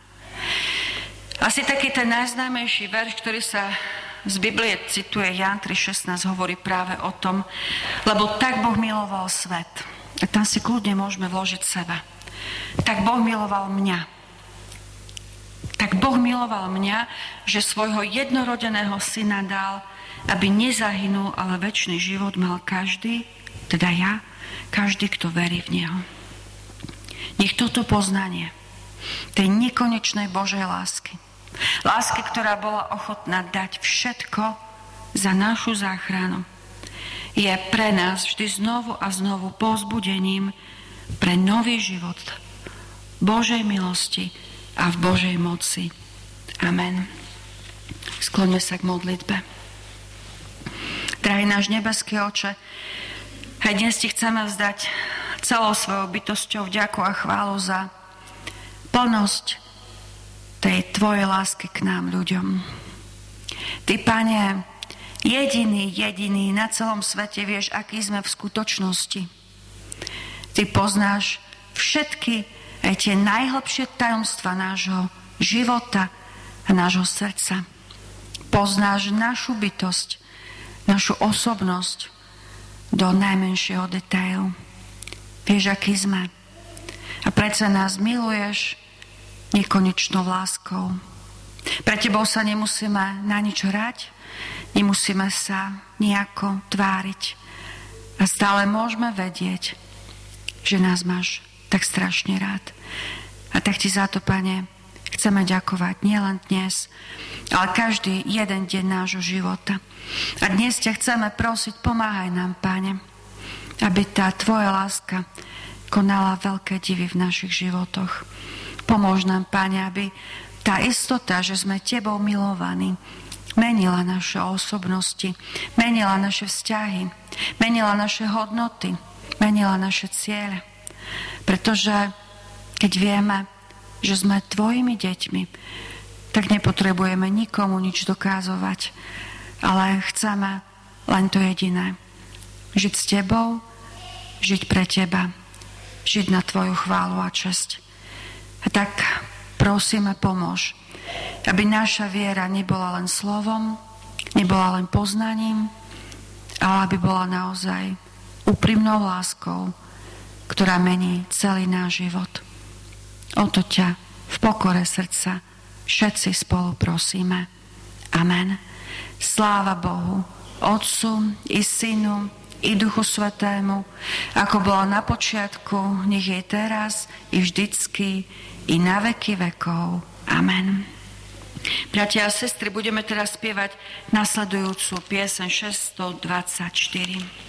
Asi taký ten najznámejší verš, ktorý sa z Biblie cituje, Ján 3,16, hovorí práve o tom, lebo tak Boh miloval svet. A tam si kľudne môžeme vložiť seba. Tak Boh miloval mňa. Tak Boh miloval mňa, že svojho jednorodeného syna dal, aby nezahynul, ale večný život mal každý, teda ja, každý, kto verí v Neho. Nech toto poznanie tej nekonečnej Božej lásky, lásky, ktorá bola ochotná dať všetko za našu záchranu, je pre nás vždy znovu a znovu povzbudením pre nový život Božej milosti a v Božej moci. Amen. Skloňme sa k modlitbe. Drahý náš nebeský Oče, aj dnes ti chceme vzdať celou svojou bytosťou vďaku a chválu za plnosť tej tvojej lásky k nám, ľuďom. Ty, Pane, jediný na celom svete vieš, aký sme v skutočnosti. Ty poznáš všetky aj tie najhlbšie tajomstva nášho života a nášho srdca. Poznáš našu bytosť, našu osobnosť do najmenšieho detailu. Vieš, aký sme. A predsa nás miluješ nekonečnou láskou. Pre tebou sa nemusíme na nič hrať, nemusíme sa nejako tváriť. A stále môžeme vedieť, že nás máš tak strašne rád. A tak ti za to, Pane, chceme ďakovať nielen dnes, ale každý jeden deň nášho života. A dnes ťa chceme prosiť, pomáhaj nám, Pane, aby tá tvoja láska konala veľké divy v našich životoch. Pomôž nám, Pane, aby tá istota, že sme tebou milovaní, menila naše osobnosti, menila naše vzťahy, menila naše hodnoty, menila naše ciele. Pretože keď vieme, že sme tvojimi deťmi, tak nepotrebujeme nikomu nič dokázovať, ale chceme len to jediné. Žiť s tebou, žiť pre teba, žiť na tvoju chválu a česť. A tak prosíme, pomôž, aby naša viera nebola len slovom, nebola len poznaním, ale aby bola naozaj úprimnou láskou, ktorá mení celý náš život. O to ťa v pokore srdca všetci spolu prosíme. Amen. Sláva Bohu, Otcu i Synu i Duchu Svätému, ako bolo na počiatku, nech je teraz i vždycky, i na veky vekov. Amen. Bratia a sestry, budeme teraz spievať nasledujúcu pieseň 624.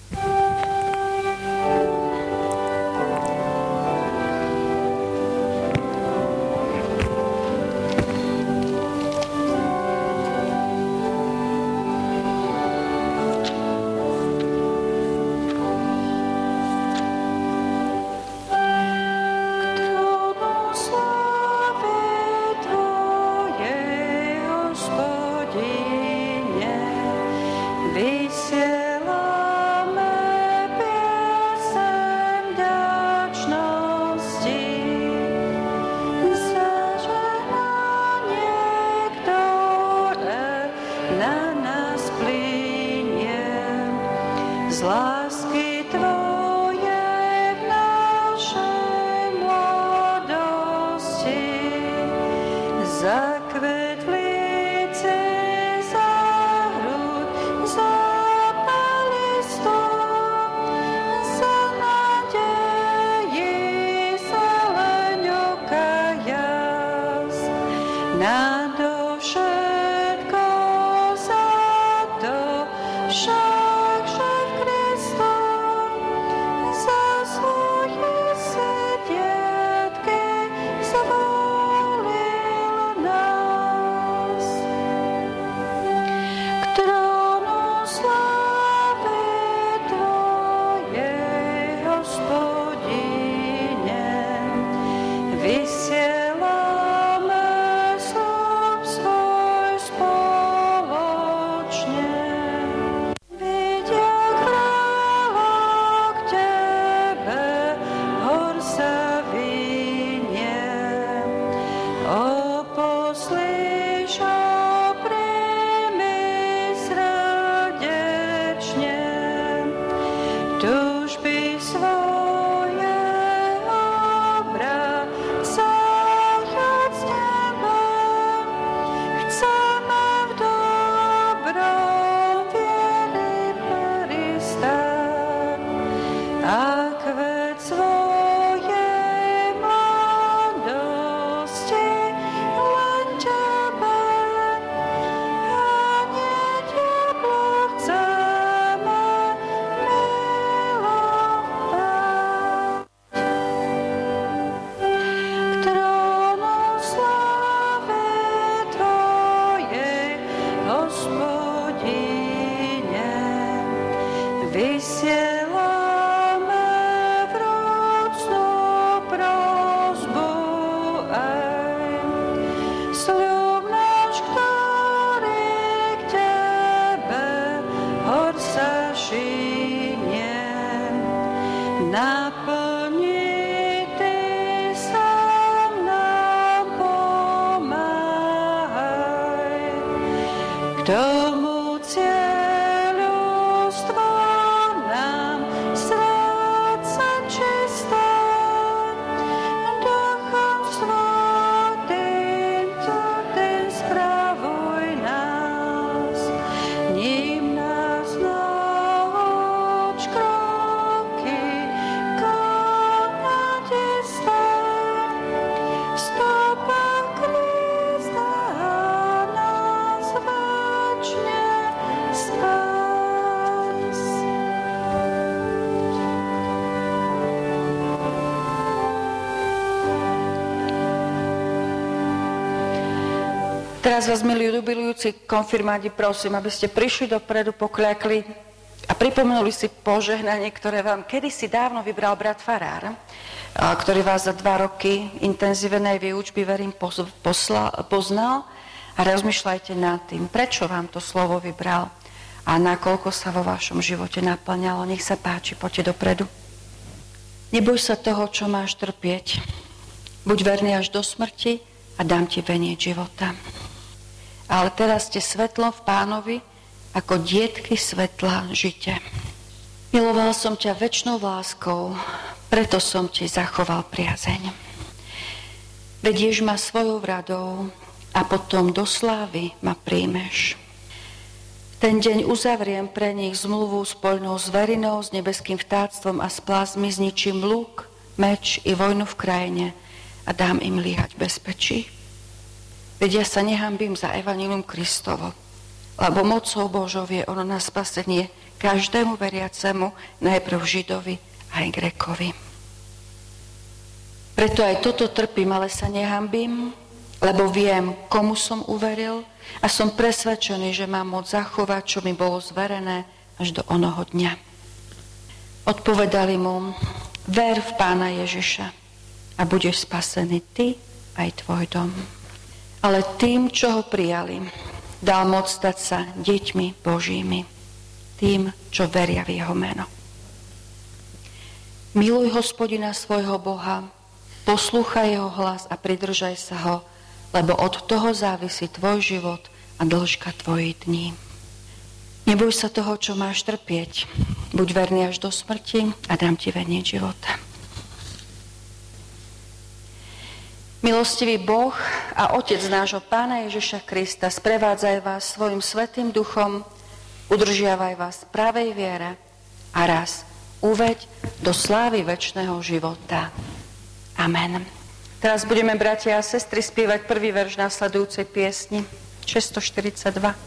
Teraz vás, milí jubilujúci konfirmáti, prosím, aby ste prišli dopredu, pokľakli a pripomenuli si požehnanie, ktoré vám kedysi dávno vybral brat farár, ktorý vás za 2 roky intenzívnej výučby, verím, poznal. A rozmýšľajte nad tým, prečo vám to slovo vybral a nakoľko sa vo vašom živote naplňalo. Nech sa páči, poďte dopredu. Neboj sa toho, čo máš trpieť. Buď verný až do smrti a dám ti veniec života. Ale teraz ste svetlom v Pánovi, ako dietky svetla žite. Miloval som ťa večnou láskou, preto som ti zachoval priazeň. Vedieš ma svojou radou a potom do slávy ma príjmeš. Ten deň uzavriem pre nich zmluvu spoľnou s verinou, s nebeským vtáctvom a s plázmi, zničím lúk, meč i vojnu v krajine a dám im líhať v bezpečí. Veď ja sa nehanbím za evanjelium Kristovo, lebo mocou Božou je ono na spasenie každému veriacemu, najprv Židovi aj Grékovi. Preto aj toto trpím, ale sa nehanbím, lebo viem, komu som uveril a som presvedčený, že mám moc zachovať, čo mi bolo zverené až do onoho dňa. Odpovedali mu, ver v Pána Ježiša a budeš spasený ty aj tvoj dom. Ale tým, čo ho prijali, dal moc stať sa deťmi Božími, tým, čo veria v jeho meno. Miluj Hospodina svojho Boha, poslúchaj jeho hlas a pridržaj sa ho, lebo od toho závisí tvoj život a dĺžka tvojich dní. Neboj sa toho, čo máš trpieť. Buď verný až do smrti a dám ti veniec života. Milostivý Boh a Otec nášho Pána Ježiša Krista, sprevádzaj vás svojim svätým duchom, udržiavaj vás v pravej viere a raz uveď do slávy večného života. Amen. Teraz budeme, bratia a sestry, spievať prvý verš nasledujúcej piesni 642.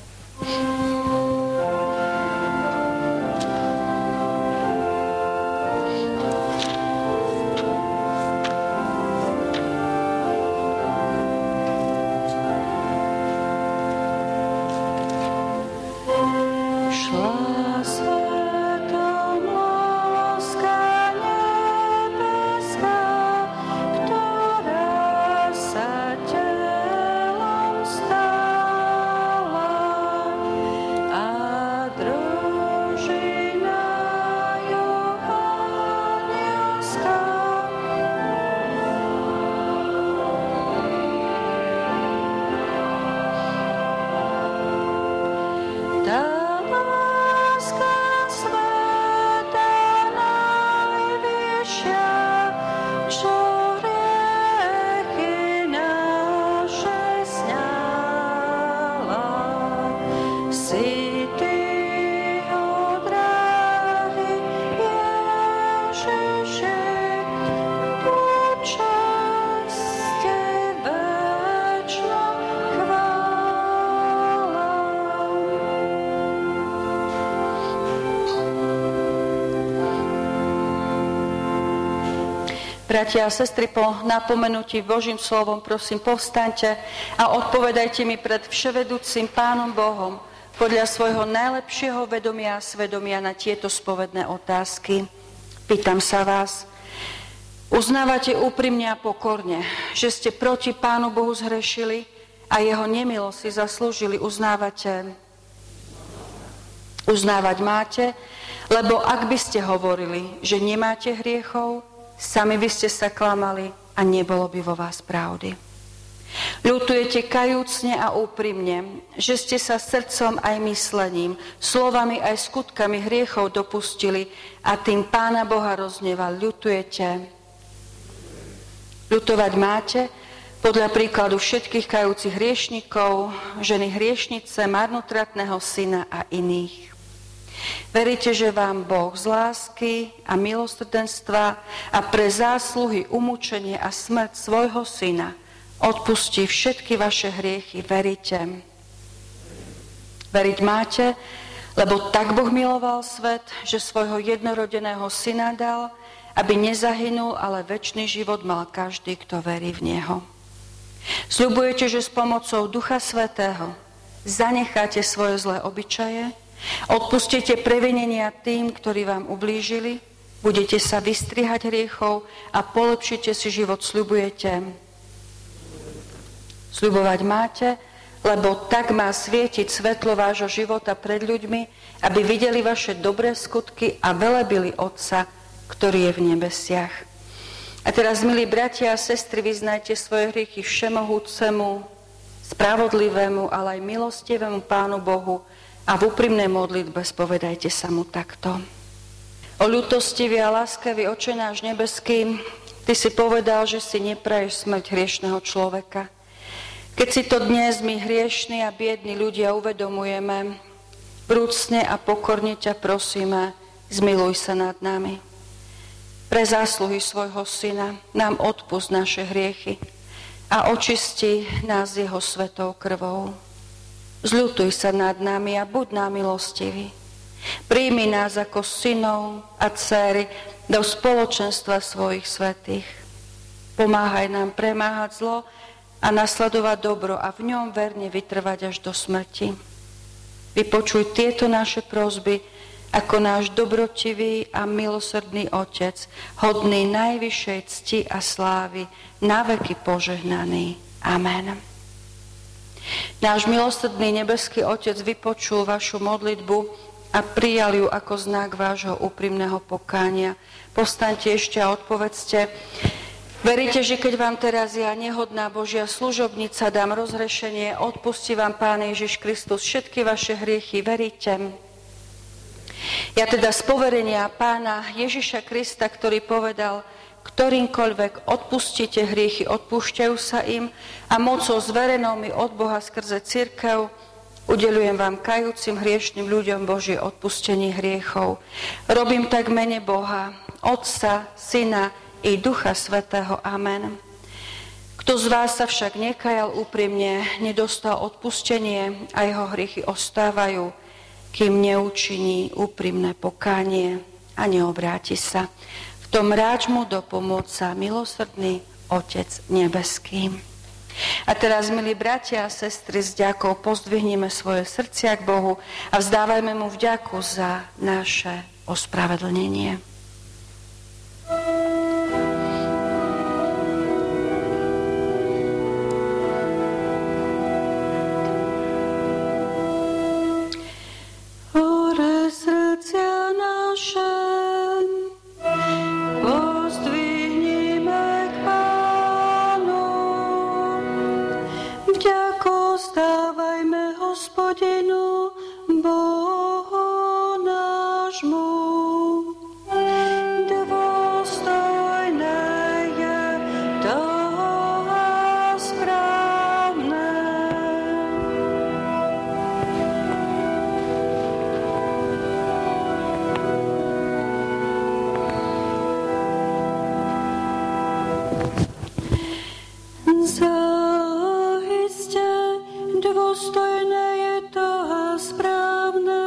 Bratia a sestry, po napomenutí Božím slovom, prosím, povstaňte a odpovedajte mi pred vševedúcim Pánom Bohom podľa svojho najlepšieho vedomia a svedomia na tieto spovedné otázky. Pýtam sa vás, uznávate úprimne a pokorne, že ste proti Pánu Bohu zhrešili a jeho nemilosť si zaslúžili? Uznávať máte, lebo ak by ste hovorili, že nemáte hriechov, sami by ste sa klamali a nebolo by vo vás pravdy. Ľutujete kajúcne a úprimne, že ste sa srdcom aj myslením, slovami aj skutkami hriechov dopustili a tým Pána Boha rozneval. Ľutovať máte podľa príkladu všetkých kajúcich hriešnikov, ženy hriešnice, marnotratného syna a iných. Veríte, že vám Boh z lásky a milosrdenstva a pre zásluhy, umúčenie a smrť svojho syna odpustí všetky vaše hriechy. Veríte? Veriť máte, lebo tak Boh miloval svet, že svojho jednorodeného syna dal, aby nezahynul, ale večný život mal každý, kto verí v neho. Sľubujete, že s pomocou Ducha Svätého zanecháte svoje zlé obyčaje, odpustíte previnenia tým, ktorí vám ublížili, budete sa vystrihať hriechov a polepšite si život. Sľubujete? Sľubovať máte, lebo tak má svietiť svetlo vášho života pred ľuďmi, aby videli vaše dobré skutky a velebili Otca, ktorý je v nebesiach. A teraz, milí bratia a sestry, vyznajte svoje hriechy všemohúcemu, spravodlivému, ale aj milostivému Pánu Bohu a v úprimnej modlitbe spovedajte sa mu takto. O ľutostivý a láskavý Oče náš nebeský, Ty si povedal, že si nepraješ smrť hriešného človeka. Keď si to dnes my hriešni a biedni ľudia uvedomujeme, vrúcne a pokorne ťa prosíme, zmiluj sa nad nami. Pre zásluhy svojho Syna nám odpusť naše hriechy a očisti nás jeho svetou krvou. Zľutuj sa nad nami a buď nám milostivý. Príjmi nás ako synov a dcéry do spoločenstva svojich svätých. Pomáhaj nám premáhať zlo a nasledovať dobro a v ňom verne vytrvať až do smrti. Vypočuj tieto naše prosby ako náš dobrotivý a milosrdný Otec, hodný najvyššej cti a slávy, na veky požehnaný. Amen. Náš milosrdný nebeský Otec vypočul vašu modlitbu a prijal ju ako znak vášho úprimného pokánia. Povstaňte ešte a odpovedzte: veríte, že keď vám teraz ja, nehodná Božia služobnica, dám rozhrešenie, odpustí vám Pán Ježiš Kristus všetky vaše hriechy? Veríte? Ja teda z poverenia Pána Ježiša Krista, ktorý povedal: ktorýmkoľvek odpustíte hriechy, odpúšťajú sa im, a mocou zverenou mi od Boha skrze cirkev, udeľujem vám kajúcim hriešným ľuďom Božie odpustenie hriechov. Robím tak v mene Boha, Otca, Syna i Ducha Svätého. Amen. Kto z vás sa však nekajal úprimne, nedostal odpustenie a jeho hriechy ostávajú, kým neučiní úprimné pokánie a neobráti sa. V tom ráč mu dopomôca milosrdný Otec nebeský. A teraz, milí bratia a sestry, s vďakou pozdvihnime svoje srdcia k Bohu a vzdávajme mu vďaku za naše ospravedlnenie. Ore srdcia naše, pozdvihnime k Pánu. Vďako vzdávajme Hospodinu, Bohu nášmu. Dôstojné je to a správne. Zaiste dôstojné je to a správne,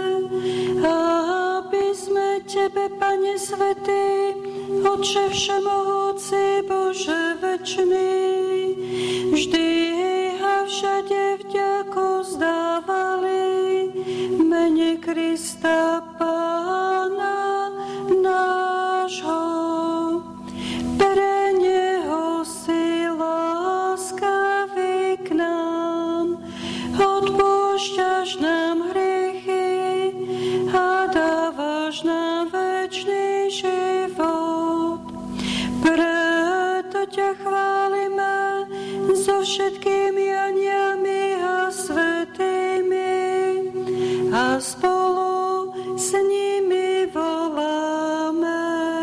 aby sme Tebe, Pane svätý, Otče všemohúci, Bože večný, vždy a všade vďaku vzdávali v mene Krista Pána nášho. Pre Neho si láskavý k nám, odpúšťaš nám hriechy a dávaš nám večný život. Preto ťa chválime so všetkými anjelmi a svätými a spolu s nimi voláme: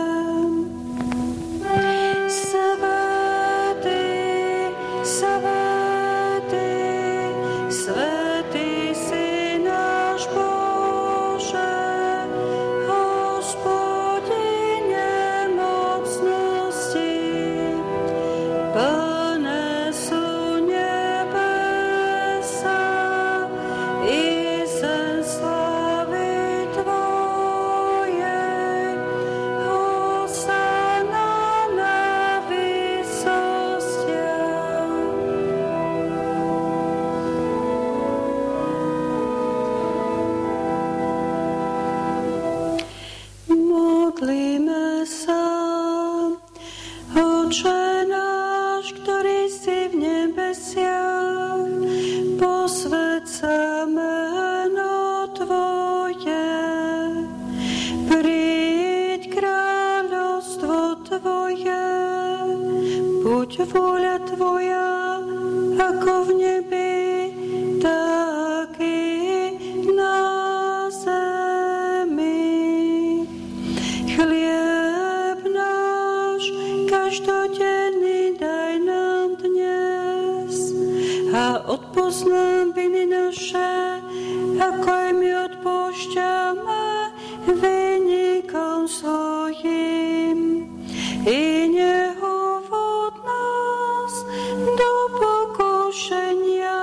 Svätý, svätý, svätý si náš Bože, Hospodine mocnosti. Plné sú neba buď vôľa Tvoja, ako v nebi, tak i na zemi. Chlieb náš každodenný daj nám dnes a odpusť nám viny naše, ako aj my odpoušťame vinníkom svojim. I neuvod nás do pokušenia,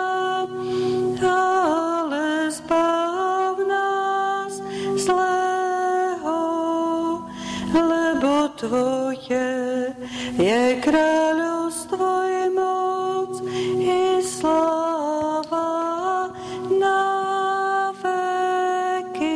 ale zbav nás zlého, lebo Tvoje je kráľovstvo, je moc i sláva na veky.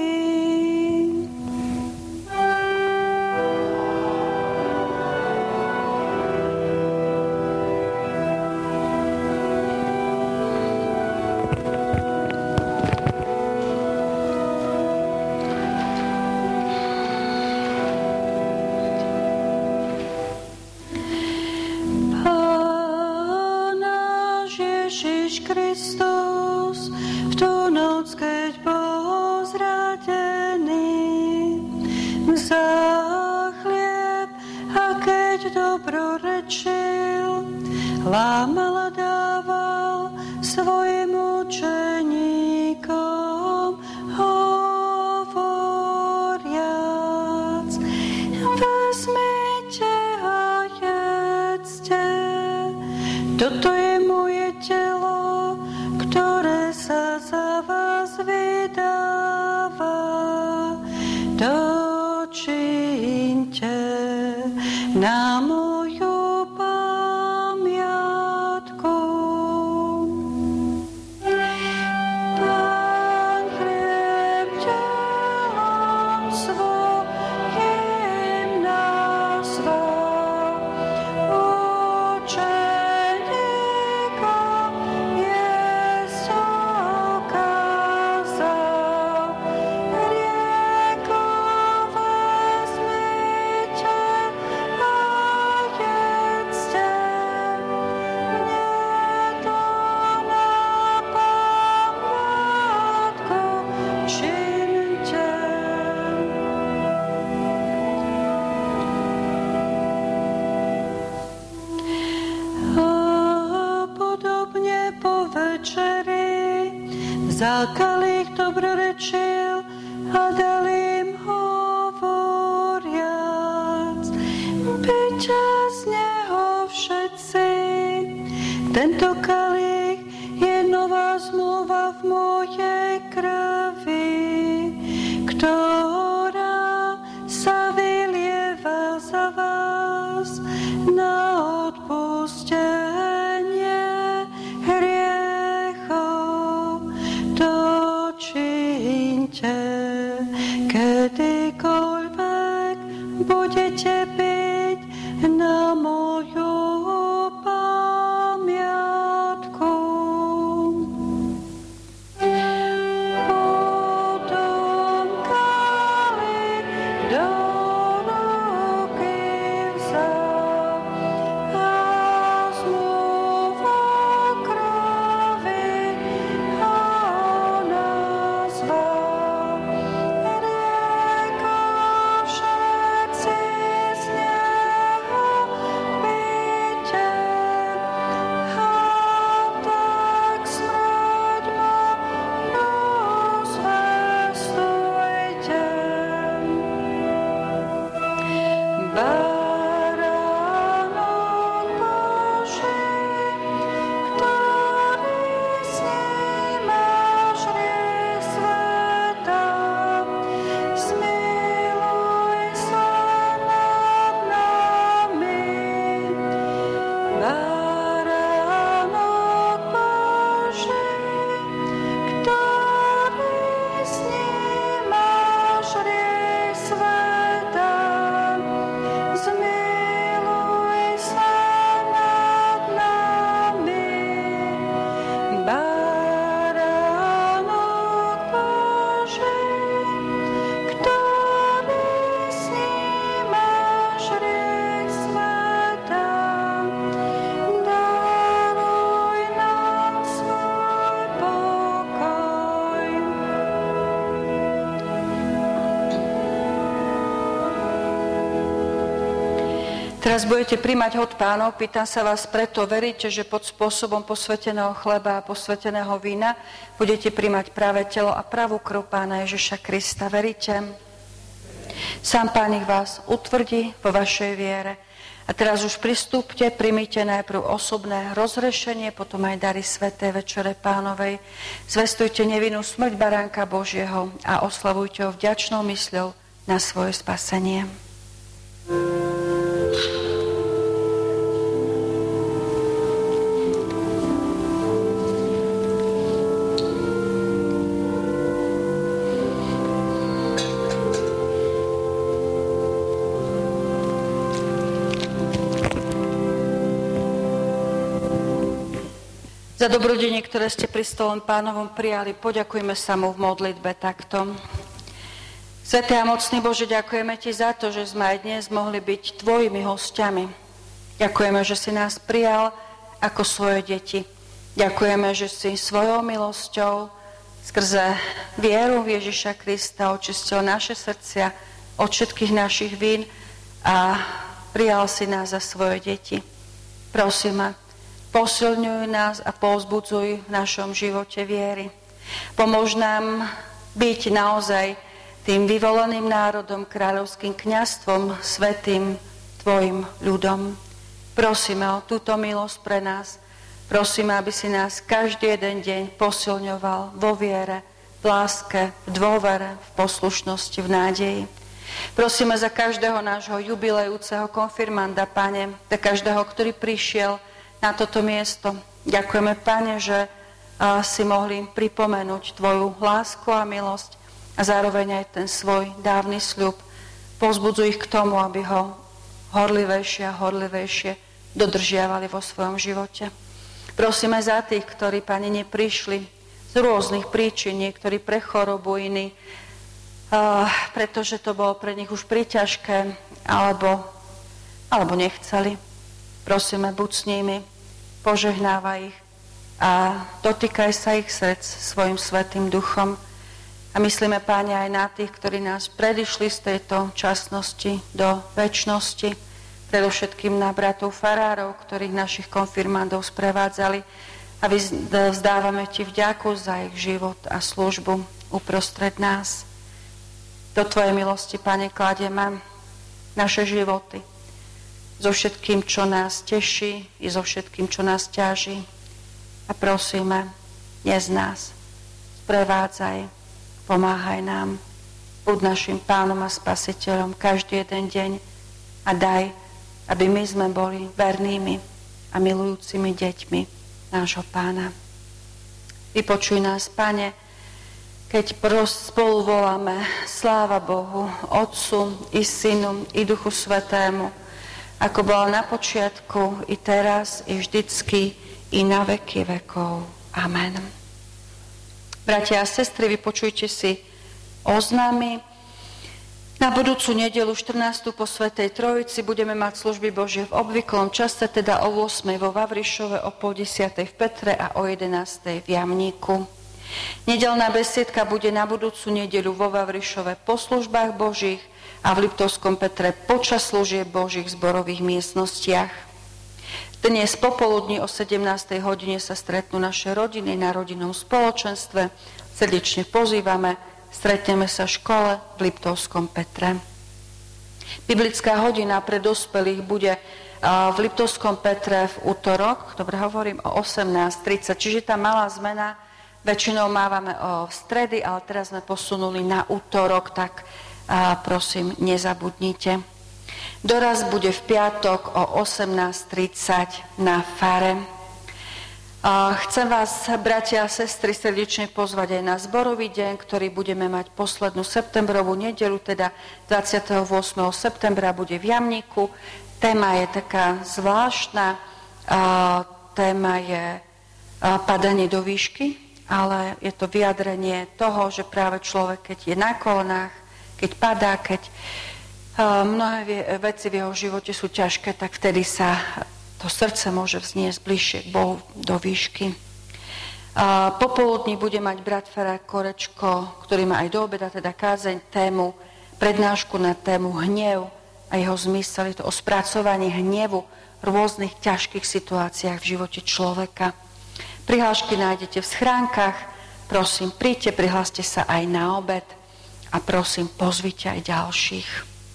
Kristus, v tú noc, keď bol zradený, vzal chlieb a keď dobrorečil, lámal a dával svojim učeníkom, hovoriac: vezmite a jedzte, toto je moje telo, ktoré sa za vás vydáva. To čiňte na moju pamiatku. Pán chlieb telom svojim nazval, učeníkom jesť ukázal. Riekol: vezmite a jedzte, mne to na pamiatku čiňte. A podobne po večeri vzal kalich, dobrorečil a dal im, hovoriac: pijte z neho všetci, tento kalich je nová zmluva v mojej krvi, ktorá sa vylieva za vás na odpustenie hriechov. To čiňte, kedykoľvek budete piť na moju pamiatku. Potom kalich do ruky vzal a zmluvu krvi ho nazval. Riekol: teraz budete príjmať hod Pánov, pýtam sa vás preto, veríte, že pod spôsobom posväteného chleba a posväteného vína budete príjmať práve telo a pravú krv Pána Ježiša Krista. Veríte? Sám Pán ich vás utvrdí vo vašej viere. A teraz už pristúpte, primite najprv osobné rozhrešenie, potom aj dary svätej večere Pánovej. Zvestujte nevinnú smrť Baránka Božieho a oslavujte ho vďačnou mysľou na svoje spasenie. Za dobrodenie, ktoré ste pri stole Pánovom prijali, poďakujme sa mu v modlitbe takto. Svätý a mocný Bože, ďakujeme Ti za to, že sme aj dnes mohli byť Tvojimi hostiami. Ďakujeme, že si nás prijal ako svoje deti. Ďakujeme, že si svojou milosťou skrze vieru v Ježiša Krista očistil naše srdcia od všetkých našich vín a prijal si nás za svoje deti. Prosím, posilňuj nás a povzbudzuj v našom živote viery. Pomôž nám byť naozaj tým vyvoleným národom, kráľovským kňazstvom, svätým Tvojim ľudom. Prosíme o túto milosť pre nás. Prosíme, aby si nás každý jeden deň posilňoval vo viere, v láske, v dôvere, v poslušnosti, v nádeji. Prosíme za každého nášho jubilejúceho konfirmanda, Pane, za každého, ktorý prišiel na toto miesto. Ďakujeme, Pane, že si mohli pripomenúť Tvoju lásku a milosť a zároveň aj ten svoj dávny sľub. Povzbudzuj ich k tomu, aby ho horlivejšie a horlivejšie dodržiavali vo svojom živote. Prosíme za tých, ktorí, Pane, neprišli z rôznych príčin, niektorí pre chorobu, iní, pretože to bolo pre nich už príťažké, alebo nechceli. Prosíme, buď s nimi, požehnávaj ich a dotýkaj sa ich srdc svojim svätým duchom. A myslíme, Páne, aj na tých, ktorí nás predišli z tejto časnosti do večnosti, predovšetkým na bratov farárov, ktorých našich konfirmandov sprevádzali. A vzdávame Ti vďaku za ich život a službu uprostred nás. Do Tvojej milosti, Pane, kladieme naše životy, so všetkým, čo nás teší, i so všetkým, čo nás ťaží. A prosíme, dnes nás sprevádzaj, pomáhaj nám, buď našim Pánom a Spasiteľom každý jeden deň a daj, aby my sme boli vernými a milujúcimi deťmi nášho Pána. Vypočuj nás, Pane, keď spolu voláme sláva Bohu, Otcu i Synu i Duchu Svätému, ako bola na počiatku, i teraz, i vždycky, i na veky vekov. Amen. Bratia a sestry, vypočujte si oznámy. Na budúcu nedeľu 14. po Svätej Trojici budeme mať služby Božie v obvyklom čase, teda o 8. vo Vavrišove, o 9:30 v Petre a o 11. v Jamníku. Nedeľná besiedka bude na budúcu nedeľu vo Vavrišove po službách Božích a v Liptovskom Petre počas služieb Božích zborových miestnostiach. Dnes popoludní o 17. hodine sa stretnú naše rodiny na rodinnom spoločenstve. Srdečne pozývame, stretneme sa v škole v Liptovskom Petre. Biblická hodina pre dospelých bude v Liptovskom Petre v útorok, dobre hovorím, o 18:30, čiže tá malá zmena, väčšinou mávame v stredy, ale teraz sme posunuli na útorok, tak prosím, nezabudnite. Doraz bude v piatok o 18:30 na fare. Chcem vás, bratia a sestry, srdečne pozvať aj na zborový deň, ktorý budeme mať poslednú septembrovú nedeľu, teda 28. septembra bude v Jamníku. Téma je taká zvláštna, téma je padanie do výšky, ale je to vyjadrenie toho, že práve človek, keď je na kolenách, keď padá, keď mnohé veci v jeho živote sú ťažké, tak vtedy sa to srdce môže vzniesť bližšie k Bohu do výšky. Popoludní bude mať brat farár Korečko, ktorý má aj do obeda, teda kázeň, prednášku na tému hnev a jeho zmysel. Je to o spracovaní hnevu v rôznych ťažkých situáciách v živote človeka. Prihlášky nájdete v schránkach. Prosím, príďte, prihláste sa aj na obed a prosím, pozvite aj ďalších.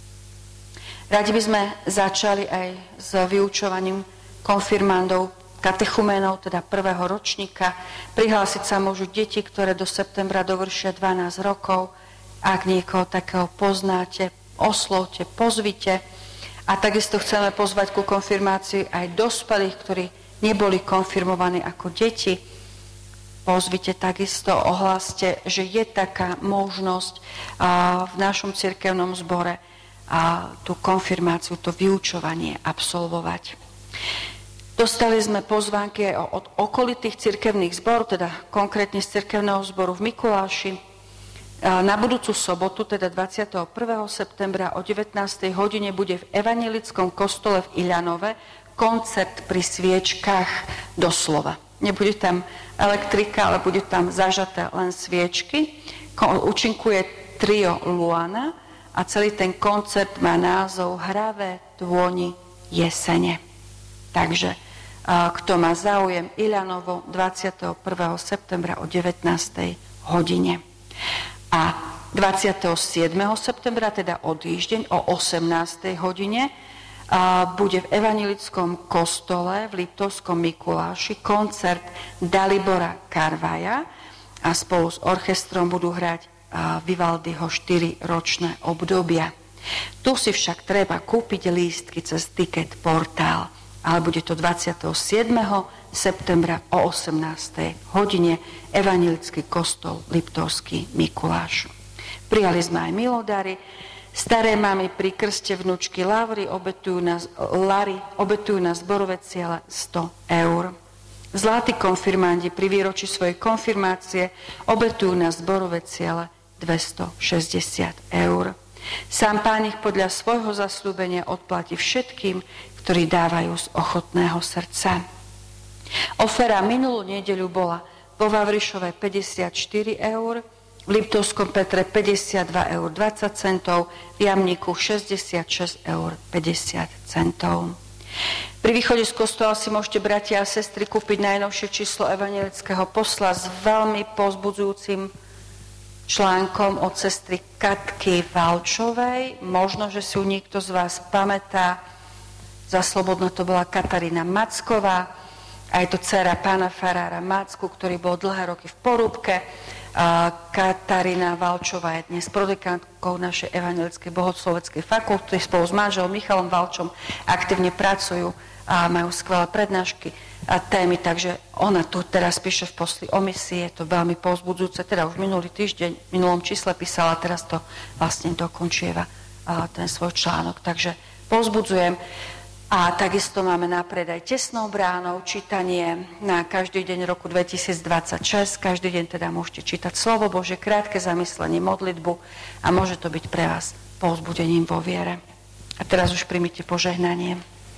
Radi by sme začali aj s vyučovaním konfirmandov, katechuménov, teda prvého ročníka. Prihlásiť sa môžu deti, ktoré do septembra dovršia 12 rokov. Ak niekoho takého poznáte, oslovte, pozvite. A takisto chceme pozvať ku konfirmácii aj dospelých, ktorí neboli konfirmovaní ako deti. Pozvite takisto, ohláste, že je taká možnosť v našom cirkevnom zbore tú konfirmáciu, to vyučovanie absolvovať. Dostali sme pozvánky od okolitých cirkevných zborov, teda konkrétne z cirkevného zboru v Mikuláši. Na budúcu sobotu, teda 21. septembra o 19. hodine bude v evanjelickom kostole v Iľanove koncert pri sviečkách doslova. Nebude tam elektrika, ale bude tam zažaté len sviečky. Účinkuje trio Luana a celý ten koncert má názov Hravé dôni jesene. Takže kto má záujem, Iľanovo 21. septembra o 19. hodine. A 27. septembra, teda o týždeň, o 18. hodine, bude v evanjelickom kostole v Liptovskom Mikuláši koncert Dalibora Karvaja a spolu s orchestrom budú hrať Vivaldiho 4-ročné obdobia. Tu si však treba kúpiť lístky cez Ticket portál, ale bude to 27. septembra o 18. hodine evanjelický kostol Liptovský Mikuláš. Prijali sme aj milodary. Staré mamy pri krste vnúčky Lary obetujú na zborové ciele 100 eur. Zlatí konfirmandi pri výročí svojej konfirmácie obetujú na zborové ciele 260 eur. Sám Pán ich podľa svojho zasľúbenia odplatí všetkým, ktorí dávajú z ochotného srdca. Ofera minulú nedeľu bola vo Vavrišove 54 eur, v Liptovskom Petre 52 eur 20 centov, v Jamníku 66 eur 50 centov. Pri východe z kostola si môžete, bratia a sestry, kúpiť najnovšie číslo evanjelického posla s veľmi povzbudzujúcim článkom od sestry Katky Valčovej. Možno, že si ju niekto z vás pamätá. Za slobodno to bola Katarína Macková. A je to dcera pána farára Macku, ktorý bol dlhé roky v Porúbke. Katarína Valčová je dnes prodekantkou našej evanjelickej bohosloveckej fakulty. Spolu s manželom Michalom Valčom aktívne pracujú a majú skvelé prednášky a témy, takže ona tu teraz píše v posli o misii, je to veľmi povzbudzujúce, teda už minulý týždeň, v minulom čísle písala, teraz to vlastne dokončieva ten svoj článok, takže povzbudzujem. A takisto máme na predaj Tesnou bránou čítanie na každý deň roku 2026. Každý deň teda môžete čítať slovo Božie, krátke zamyslenie, modlitbu a môže to byť pre vás povzbudením vo viere. A teraz už príjmite požehnanie.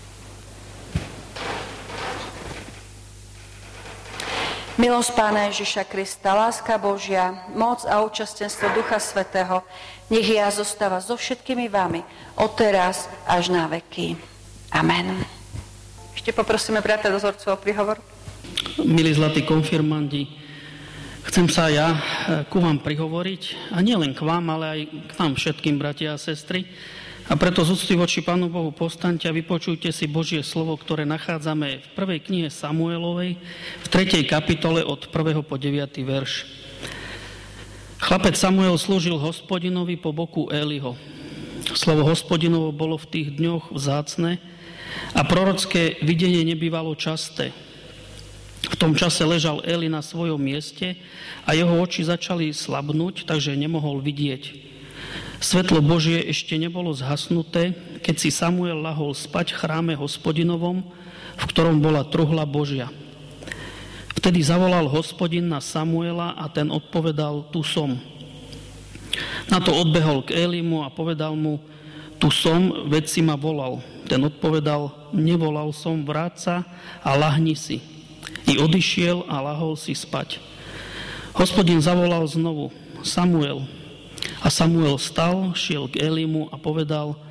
Milosť Pána Ježiša Krista, láska Božia, moc a účastenstvo Ducha Svätého, nech ja zostáva so všetkými vami, odteraz až na veky. Amen. Ešte poprosíme brata dozorcu o príhovor. Milí zlatí konfirmandi, chcem sa ja ku vám prihovoriť, a nie len k vám, ale aj k vám všetkým, bratia a sestry. A preto z úcty voči Pánu Bohu postaňte a vypočujte si Božie slovo, ktoré nachádzame v prvej knihe Samuelovej, v 3. kapitole od 1. po 9. verš. Chlapec Samuel slúžil Hospodinovi po boku Eliho. Slovo Hospodinovo bolo v tých dňoch vzácne a prorocké videnie nebývalo časté. V tom čase ležal Eli na svojom mieste a jeho oči začali slabnúť, takže nemohol vidieť. Svetlo Božie ešte nebolo zhasnuté, keď si Samuel lahol spať v chráme Hospodinovom, v ktorom bola truhla Božia. Vtedy zavolal Hospodin na Samuela a ten odpovedal: Tu som. Na to odbehol k Elimu a povedal mu: Tu som, veď si ma volal. Ten odpovedal: Nevolal som, vráť sa a lahni si. I odišiel a lahol si spať. Hospodin zavolal znovu: Samuel. A Samuel vstal, šiel k Elimu a povedal: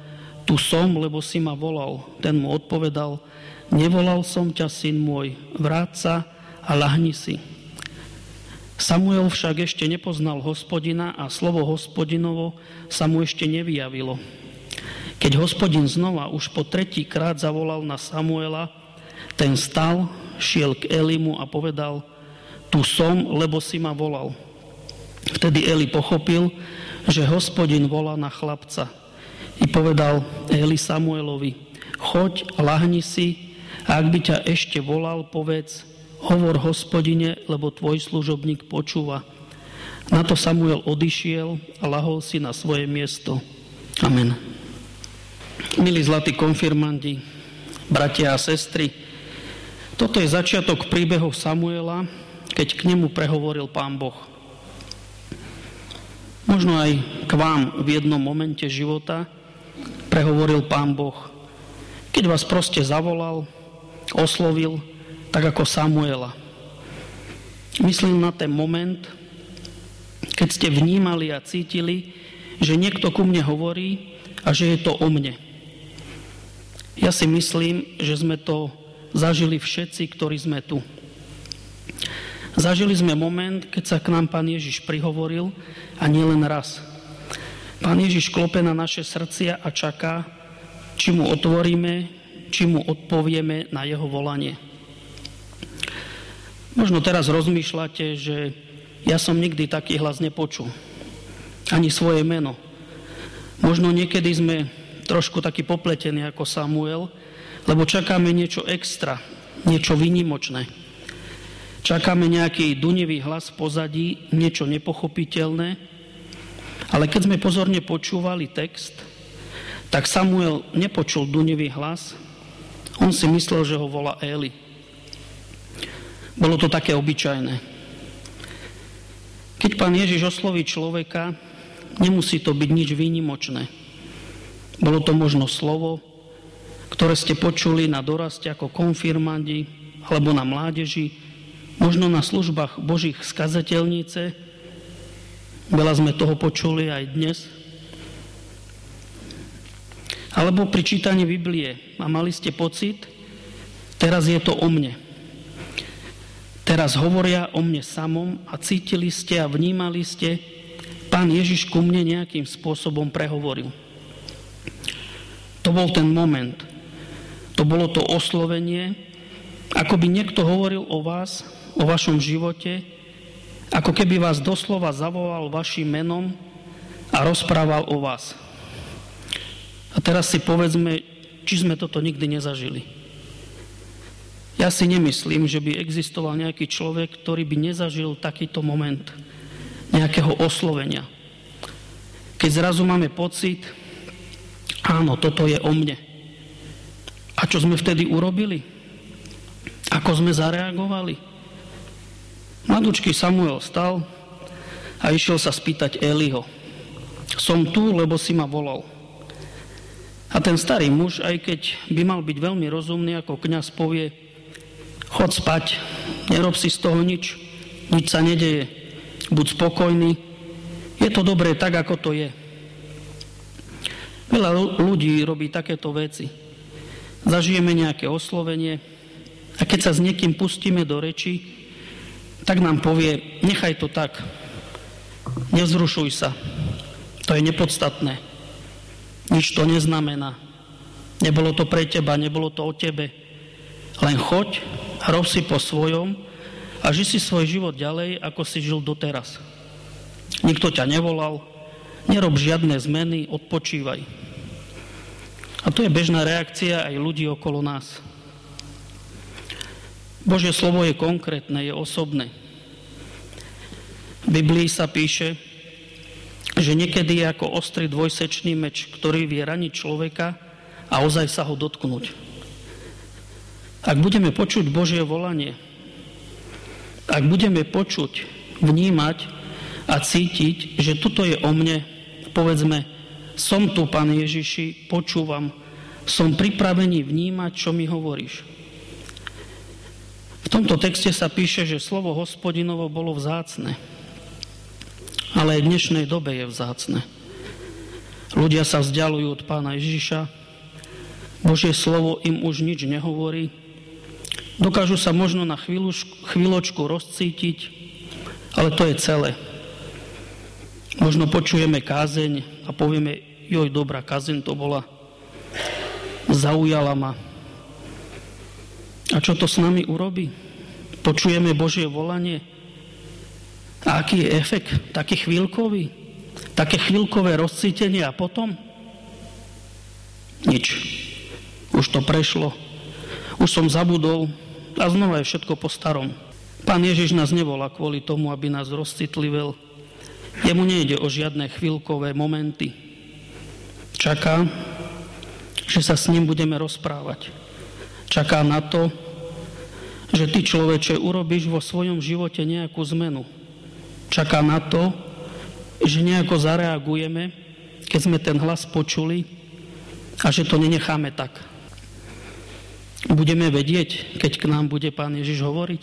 tu som, lebo si ma volal. Ten mu odpovedal, nevolal som ťa, syn môj, vráť sa a ľahni si. Samuel však ešte nepoznal Hospodina a slovo Hospodinovo sa mu ešte nevyjavilo. Keď Hospodin znova už po 3. krát zavolal na Samuela, ten stal, šiel k Elimu a povedal, tu som, lebo si ma volal. Vtedy Eli pochopil, že Hospodin volá na chlapca. I povedal Eli Samuelovi, choď, ľahni si, a ak by ťa ešte volal, povedz, hovor Hospodine, lebo tvoj služobník počúva. Na to Samuel odišiel a ľahol si na svoje miesto. Amen. Milí zlatí konfirmandi, bratia a sestry, toto je začiatok príbehu Samuela, keď k nemu prehovoril Pán Boh. Možno aj k vám v jednom momente života prehovoril Pán Boh. Keď vás proste zavolal, oslovil, tak ako Samuela. Myslím na ten moment, keď ste vnímali a cítili, že niekto ku mne hovorí a že je to o mne. Ja si myslím, že sme to zažili všetci, ktorí sme tu. Zažili sme moment, keď sa k nám Pán Ježiš prihovoril a nie len raz. Pán Ježiš klope na naše srdcia a čaká, či mu otvoríme, či mu odpovieme na jeho volanie. Možno teraz rozmýšľate, že ja som nikdy taký hlas nepočul. Ani svoje meno. Možno niekedy sme trošku taký popletení ako Samuel, lebo čakáme niečo extra, niečo výnimočné. Čakáme nejaký dunivý hlas v pozadí, niečo nepochopiteľné, ale keď sme pozorne počúvali text, tak Samuel nepočul dunivý hlas, on si myslel, že ho volá Eli. Bolo to také obyčajné. Keď Pán Ježiš osloví človeka, nemusí to byť nič výnimočné. Bolo to možno slovo, ktoré ste počuli na doraste ako konfirmandi alebo na mládeži, možno na službách Božích skazateľnice. Veľa sme toho počuli aj dnes. Alebo pri čítaní Biblie a mali ste pocit, teraz je to o mne. Teraz hovoria o mne samom a cítili ste a vnímali ste, Pán Ježiš ku mne nejakým spôsobom prehovoril. To bol ten moment. To bolo to oslovenie, ako by niekto hovoril o vás, o vašom živote, ako keby vás doslova zavolal vašim menom a rozprával o vás. A teraz si povedzme, či sme toto nikdy nezažili. Ja si nemyslím, že by existoval nejaký človek, ktorý by nezažil takýto moment nejakého oslovenia. Keď zrazu máme pocit, áno, toto je o mne. A čo sme vtedy urobili? Ako sme zareagovali? Mladúčky Samuel stal a išiel sa spýtať Eliho. Som tu, lebo si ma volal. A ten starý muž, aj keď by mal byť veľmi rozumný, ako kňaz povie, chod spať, nerob si z toho nič sa nedeje, buď spokojný, je to dobré tak, ako to je. Veľa ľudí robí takéto veci. Zažijeme nejaké oslovenie a keď sa s niekým pustíme do reči, tak nám povie, nechaj to tak, nevzrušuj sa, to je nepodstatné, nič to neznamená, nebolo to pre teba, nebolo to o tebe, len choď a rob si po svojom a ži si svoj život ďalej, ako si žil doteraz. Nikto ťa nevolal, nerob žiadne zmeny, odpočívaj. A to je bežná reakcia aj ľudí okolo nás. Božie slovo je konkrétne, je osobné. V Biblii sa píše, že niekedy je ako ostrý dvojsečný meč, ktorý vie raniť človeka a ozaj sa ho dotknúť. Ak budeme počuť Božie volanie, ak budeme počuť, vnímať a cítiť, že tuto je o mne, povedzme, som tu, Pán Ježiši, počúvam, som pripravený vnímať, čo mi hovoríš. V tomto texte sa píše, že slovo Hospodinovo bolo vzácne, ale aj v dnešnej dobe je vzácne. Ľudia sa vzdialujú od Pána Ježiša, Božie slovo im už nič nehovorí, dokážu sa možno na chvíľočku rozcítiť, ale to je celé. Možno počujeme kázeň a povieme, joj, dobrá kázeň to bola, zaujala ma. A čo to s nami urobí? Počujeme Božie volanie. A aký je efekt? Taký chvíľkový? Také chvíľkové rozcítenie a potom? Nič. Už to prešlo. Už som zabudol a znova je všetko po starom. Pán Ježiš nás nevolá kvôli tomu, aby nás rozcitlivel. Jemu nejde o žiadne chvíľkové momenty. Čaká, že sa s ním budeme rozprávať. Čaká na to, že ty, človeče, urobíš vo svojom živote nejakú zmenu. Čaká na to, že nejako zareagujeme, keď sme ten hlas počuli a že to nenecháme tak. Budeme vedieť, keď k nám bude Pán Ježiš hovoriť?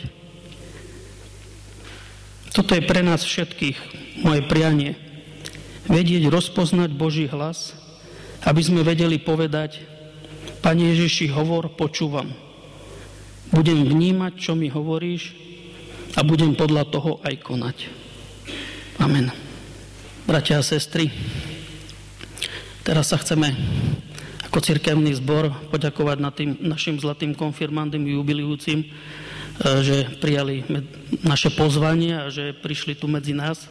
Toto je pre nás všetkých moje prianie. Vedieť, rozpoznať Boží hlas, aby sme vedeli povedať: Pane Ježiši, hovor, počúvam. Budem vnímať, čo mi hovoríš a budem podľa toho aj konať. Amen. Bratia a sestry, teraz sa chceme ako cirkevný zbor poďakovať tým našim zlatým konfirmandom jubilujúcim, že prijali naše pozvanie a že prišli tu medzi nás.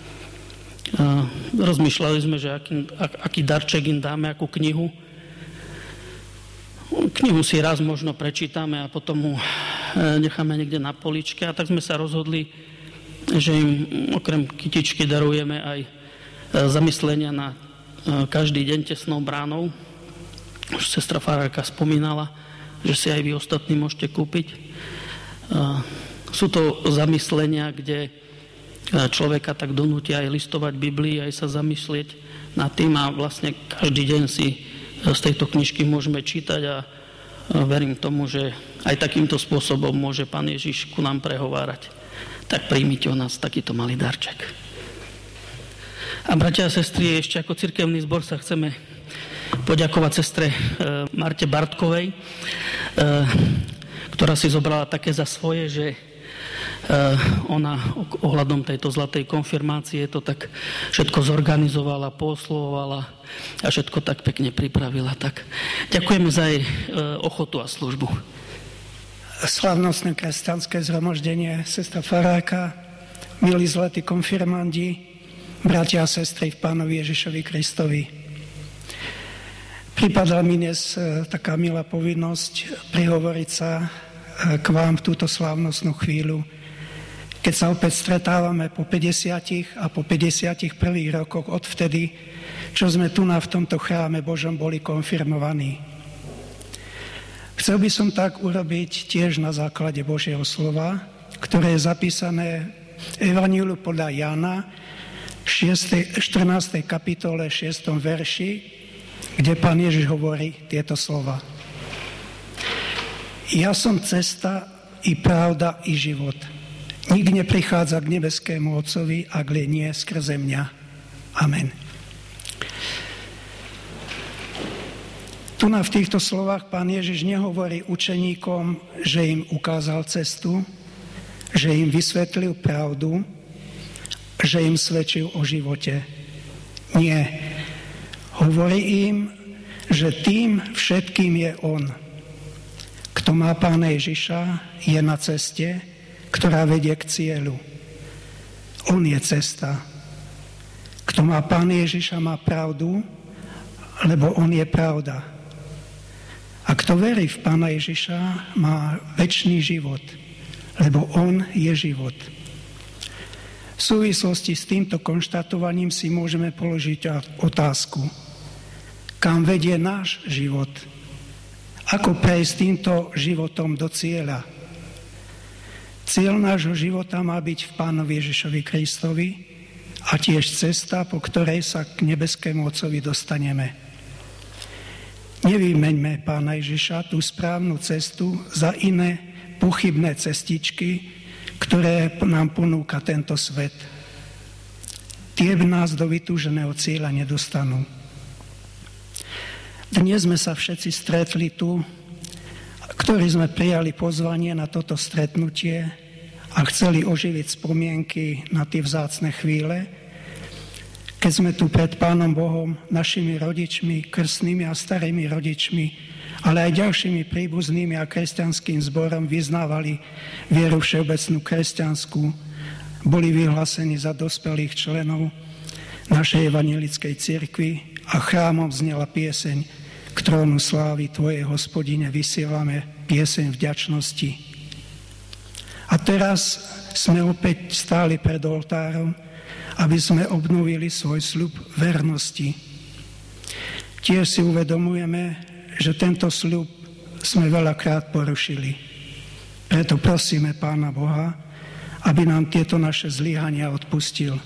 Rozmýšľali sme, že aký darček im dáme, akú knihu. Knihu si raz možno prečítame a potom mu necháme niekde na poličke. A tak sme sa rozhodli, že im okrem kytičky darujeme aj zamyslenia na každý deň tesnou bránou. Už sestra farárka spomínala, že si aj vy ostatní môžete kúpiť. Sú to zamyslenia, kde človeka tak donútia aj listovať Biblii, aj sa zamyslieť nad tým a vlastne každý deň si z tejto knižky môžeme čítať a verím tomu, že aj takýmto spôsobom môže Pán Ježiš ku nám prehovárať. Tak príjmite od nás takýto malý darček. A bratia a sestry, ešte ako cirkevný zbor sa chceme poďakovať sestre Marte Bartkovej, ktorá si zobrala také za svoje, že ona ohľadom tejto zlatej konfirmácie to tak všetko zorganizovala, poslovovala a všetko tak pekne pripravila. Tak ďakujeme za jej ochotu a službu. Slavnostné kresťanské zhromaždenie, sestra farárka, milí zlatí konfirmandi, bratia a sestry v Pánovi Ježišovi Kristovi. Pripadla mi dnes taká milá povinnosť prihovoriť sa k vám v túto slávnostnú chvíľu, keď sa opäť stretávame po 50 a po 51 rokoch odvtedy, čo sme tu v tomto chráme Božom boli konfirmovaní. Chcel by som tak urobiť tiež na základe Božieho slova, ktoré je zapísané v Evanjeliu podľa Jána, 14. kapitole, 6. verši, kde Pán Ježiš hovorí tieto slova. Ja som cesta i pravda i život. Nik neprichádza k nebeskému Otcovi, ak len nie skrze mňa. Amen. Tu v týchto slovách Pán Ježiš nehovorí učeníkom, že im ukázal cestu, že im vysvetlil pravdu, že im svedčil o živote. Nie. Hovorí im, že tým všetkým je On. Kto má Pána Ježiša, je na ceste, ktorá vedie k cieľu. On je cesta. Kto má Pána Ježiša, má pravdu, lebo On je pravda. A kto verí v Pána Ježiša, má večný život, lebo On je život. V súvislosti s týmto konštatovaním si môžeme položiť otázku. Kam vedie náš život? Ako prejsť týmto životom do cieľa? Cieľ nášho života má byť v Pánovi Ježišovi Kristovi a tiež cesta, po ktorej sa k nebeskému Otcovi dostaneme. Nevymeňme Pána Ježiša, tú správnu cestu, za iné pochybné cestičky, ktoré nám ponúka tento svet. Tie nás do vytúženého cieľa nedostanú. Dnes sme sa všetci stretli tu, ktorí sme prijali pozvanie na toto stretnutie a chceli oživiť spomienky na tie vzácne chvíle, keď sme tu pred Pánom Bohom, našimi rodičmi, krstnými a starými rodičmi, ale aj ďalšími príbuznými a kresťanským zborom vyznávali vieru všeobecnú kresťanskú, boli vyhlásení za dospelých členov našej evanjelickej cirkvi a chrámom znela pieseň K trónu slávy Tvojej, Hospodine, vysielame pieseň vďačnosti. A teraz sme opäť stáli pred oltárom, aby sme obnovili svoj sľub vernosti. Tiež si uvedomujeme, že tento sľub sme veľakrát porušili. Preto prosíme Pána Boha, aby nám tieto naše zlyhania odpustil.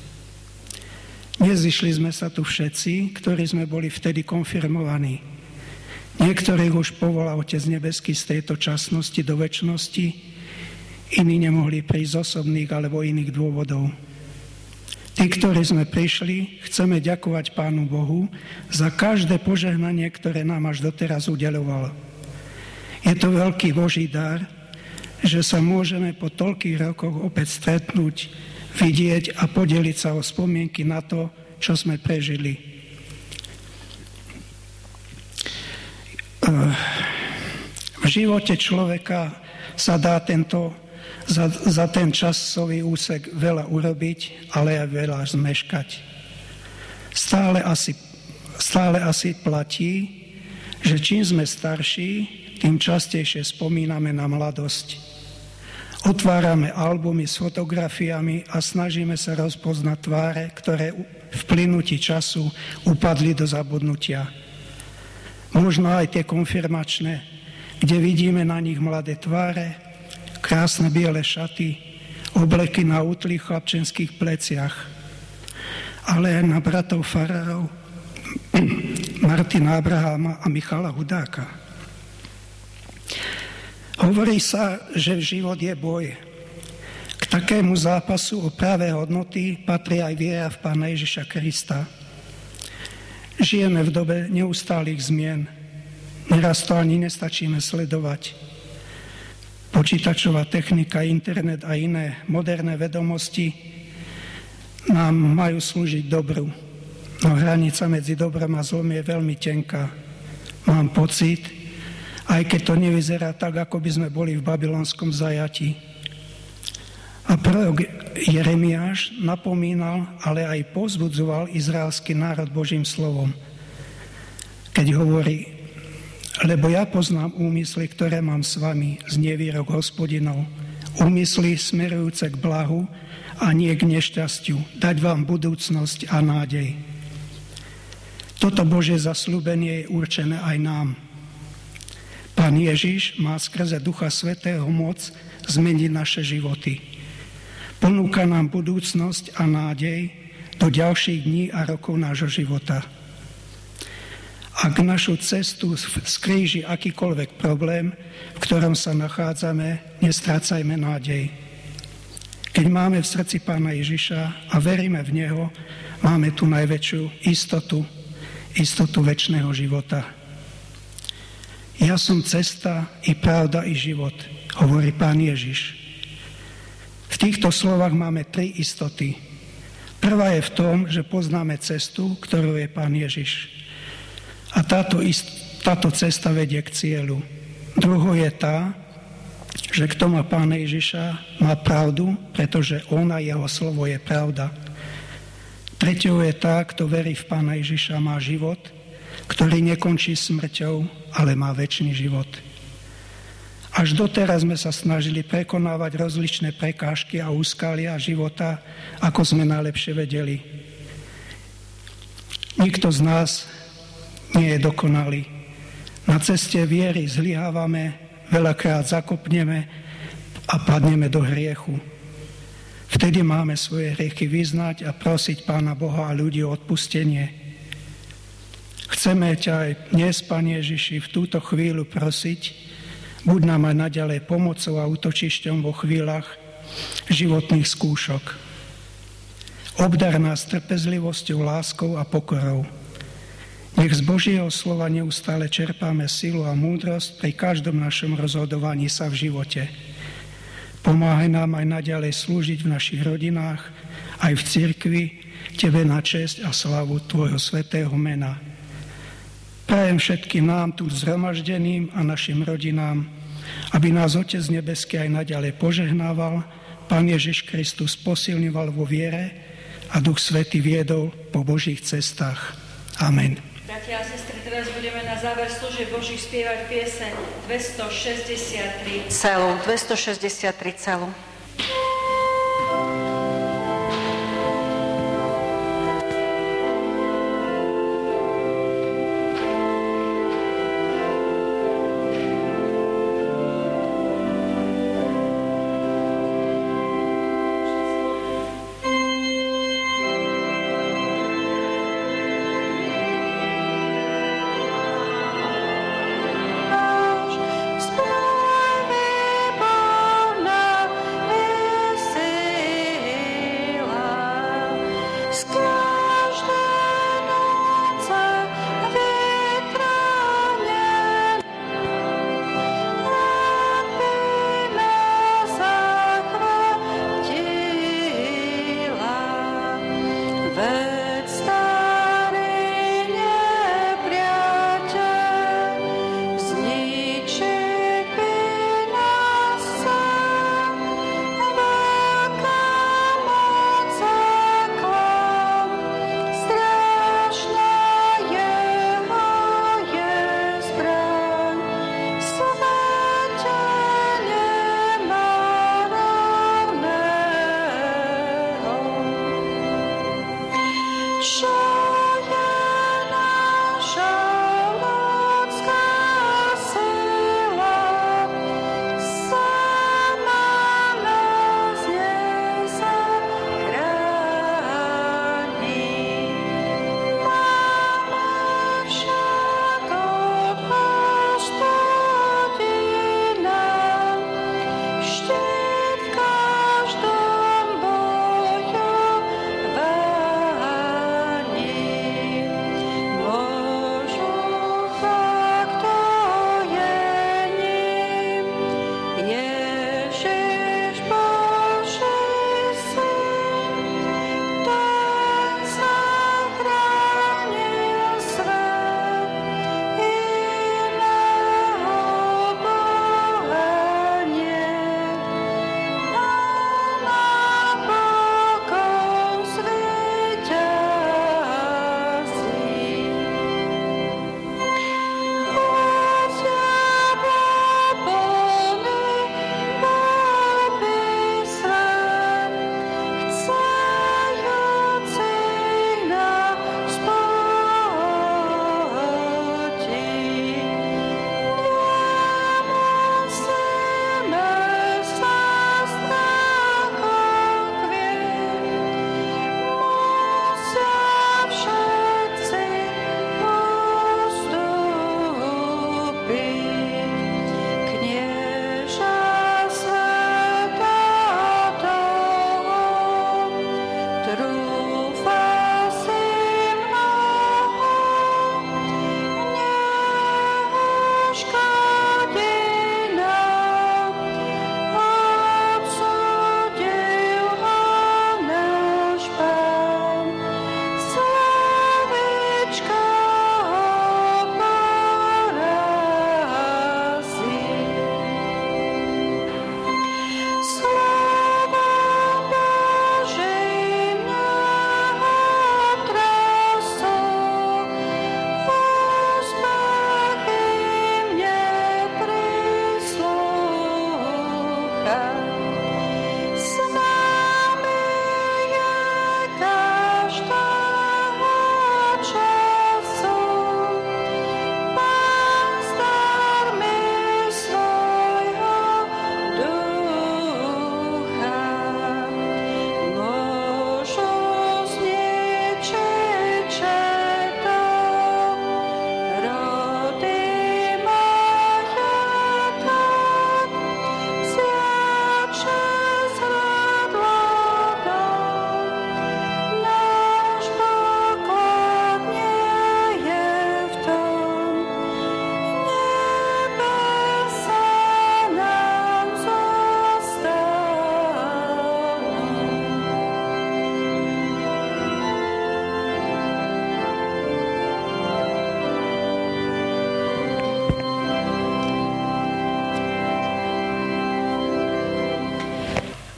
Nezišli sme sa tu všetci, ktorí sme boli vtedy konfirmovaní. Niektorých už povolal Otec nebeský z tejto časnosti do večnosti, iní nemohli prísť z osobných alebo iných dôvodov. Tí, ktorí sme prišli, chceme ďakovať Pánu Bohu za každé požehnanie, ktoré nám až doteraz udeľoval. Je to veľký Boží dar, že sa môžeme po toľkých rokoch opäť stretnúť, vidieť a podeliť sa o spomienky na to, čo sme prežili. V živote človeka sa dá za ten časový úsek veľa urobiť, ale aj veľa zmeškať. Stále asi platí, že čím sme starší, tým častejšie spomíname na mladosť. Otvárame albumy s fotografiami a snažíme sa rozpoznať tváre, ktoré v plynutí času upadli do zabudnutia. Možno aj tie konfirmačné, kde vidíme na nich mladé tváre, krásne biele šaty, obleky na útlých chlapčenských pleciach, ale aj na bratov farárov Martina Abraháma a Michala Hudáka. Hovorí sa, že život je boj. K takému zápasu o práve hodnoty patrí aj viera v Pána Ježiša Krista. Žijeme v dobe neustálých zmien. Neraz to ani nestačíme sledovať. Počítačová technika, internet a iné moderné vedomosti nám majú slúžiť dobru. No hranica medzi dobrom a zlom je veľmi tenká. Mám pocit, aj keď to nevyzerá tak, ako by sme boli v babylonskom zajatí. A prorok Jeremiáš napomínal, ale aj povzbudzoval izraelský národ Božím slovom, keď hovorí: lebo ja poznám úmysly, ktoré mám s vami, znie výrok Hospodinov, úmysly smerujúce k blahu a nie k nešťastiu, dať vám budúcnosť a nádej. Toto Božie zasľúbenie je určené aj nám. Pán Ježiš má skrze Ducha Svätého moc zmeniť naše životy. Ponúka nám budúcnosť a nádej do ďalších dní a rokov nášho života. Ak našu cestu skríži akýkoľvek problém, v ktorom sa nachádzame, nestrácajme nádej. Keď máme v srdci Pána Ježiša a veríme v Neho, máme tu najväčšiu istotu večného života. Ja som cesta i pravda i život, hovorí Pán Ježiš. V týchto slovách máme 3 istoty. Prvá je v tom, že poznáme cestu, ktorou je Pán Ježiš. A táto cesta vedie k cieľu. Druhou je tá, že kto má Pána Ježiša, má pravdu, pretože on a jeho slovo je pravda. Treťou je tá, kto verí v Pána Ježiša, má život, ktorý nekončí smrťou, ale má večný život. Až doteraz sme sa snažili prekonávať rozličné prekážky a úskalia života, ako sme najlepšie vedeli. Nikto z nás nie je dokonalý. Na ceste viery zlyhávame, veľakrát zakopneme a padneme do hriechu. Vtedy máme svoje hriechy vyznať a prosiť Pána Boha a ľudí o odpustenie. Chceme ťa aj dnes, Pane Ježiši, v túto chvíľu prosiť, buď nám aj naďalej pomocou a útočišťom vo chvíľach životných skúšok. Obdar nás trpezlivosťou, láskou a pokorou. Nech z Božieho slova neustále čerpáme silu a múdrosť pri každom našom rozhodovaní sa v živote. Pomáhaj nám aj naďalej slúžiť v našich rodinách, aj v cirkvi, Tebe na česť a slavu Tvojho svätého mena. Prajem všetkým nám tu zhromaždeným a našim rodinám, aby nás Otec nebeský aj naďalej požehnával, Pán Ježiš Kristus posilňoval vo viere a Duch Svätý viedol po Božích cestách. Amen. Bratia a sestry, teraz budeme na záver služieb Božích spievať pieseň 263 celú.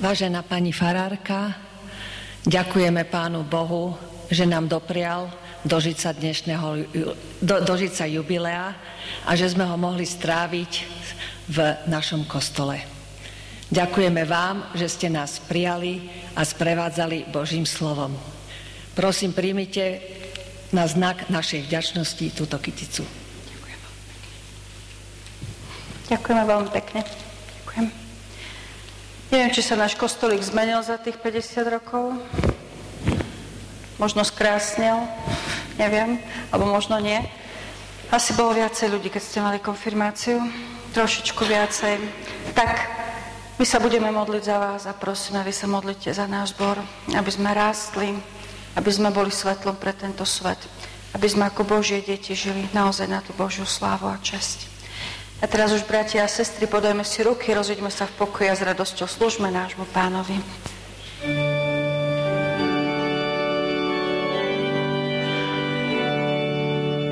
Vážená pani farárka, ďakujeme Pánu Bohu, že nám doprial dožiť sa jubilea a že sme ho mohli stráviť v našom kostole. Ďakujeme vám, že ste nás prijali a sprevádzali Božím slovom. Prosím, príjmite na znak našej vďačnosti túto kyticu. Ďakujeme veľmi pekne. Ďakujem. Neviem, či sa náš kostolík zmenil za tých 50 rokov. Možno skrásnil, neviem, alebo možno nie. Asi bolo viacej ľudí, keď ste mali konfirmáciu. Trošičku viacej. Tak, my sa budeme modliť za vás a prosím, aby sa modlite za náš zbor, aby sme rástli, aby sme boli svetlom pre tento svet, aby sme ako Božie deti žili naozaj na tú Božiu slávu a česť. A teraz už, bratia a sestry, podajme si ruky, rozíďme sa v pokoji a s radosťou slúžme nášmu Pánovi.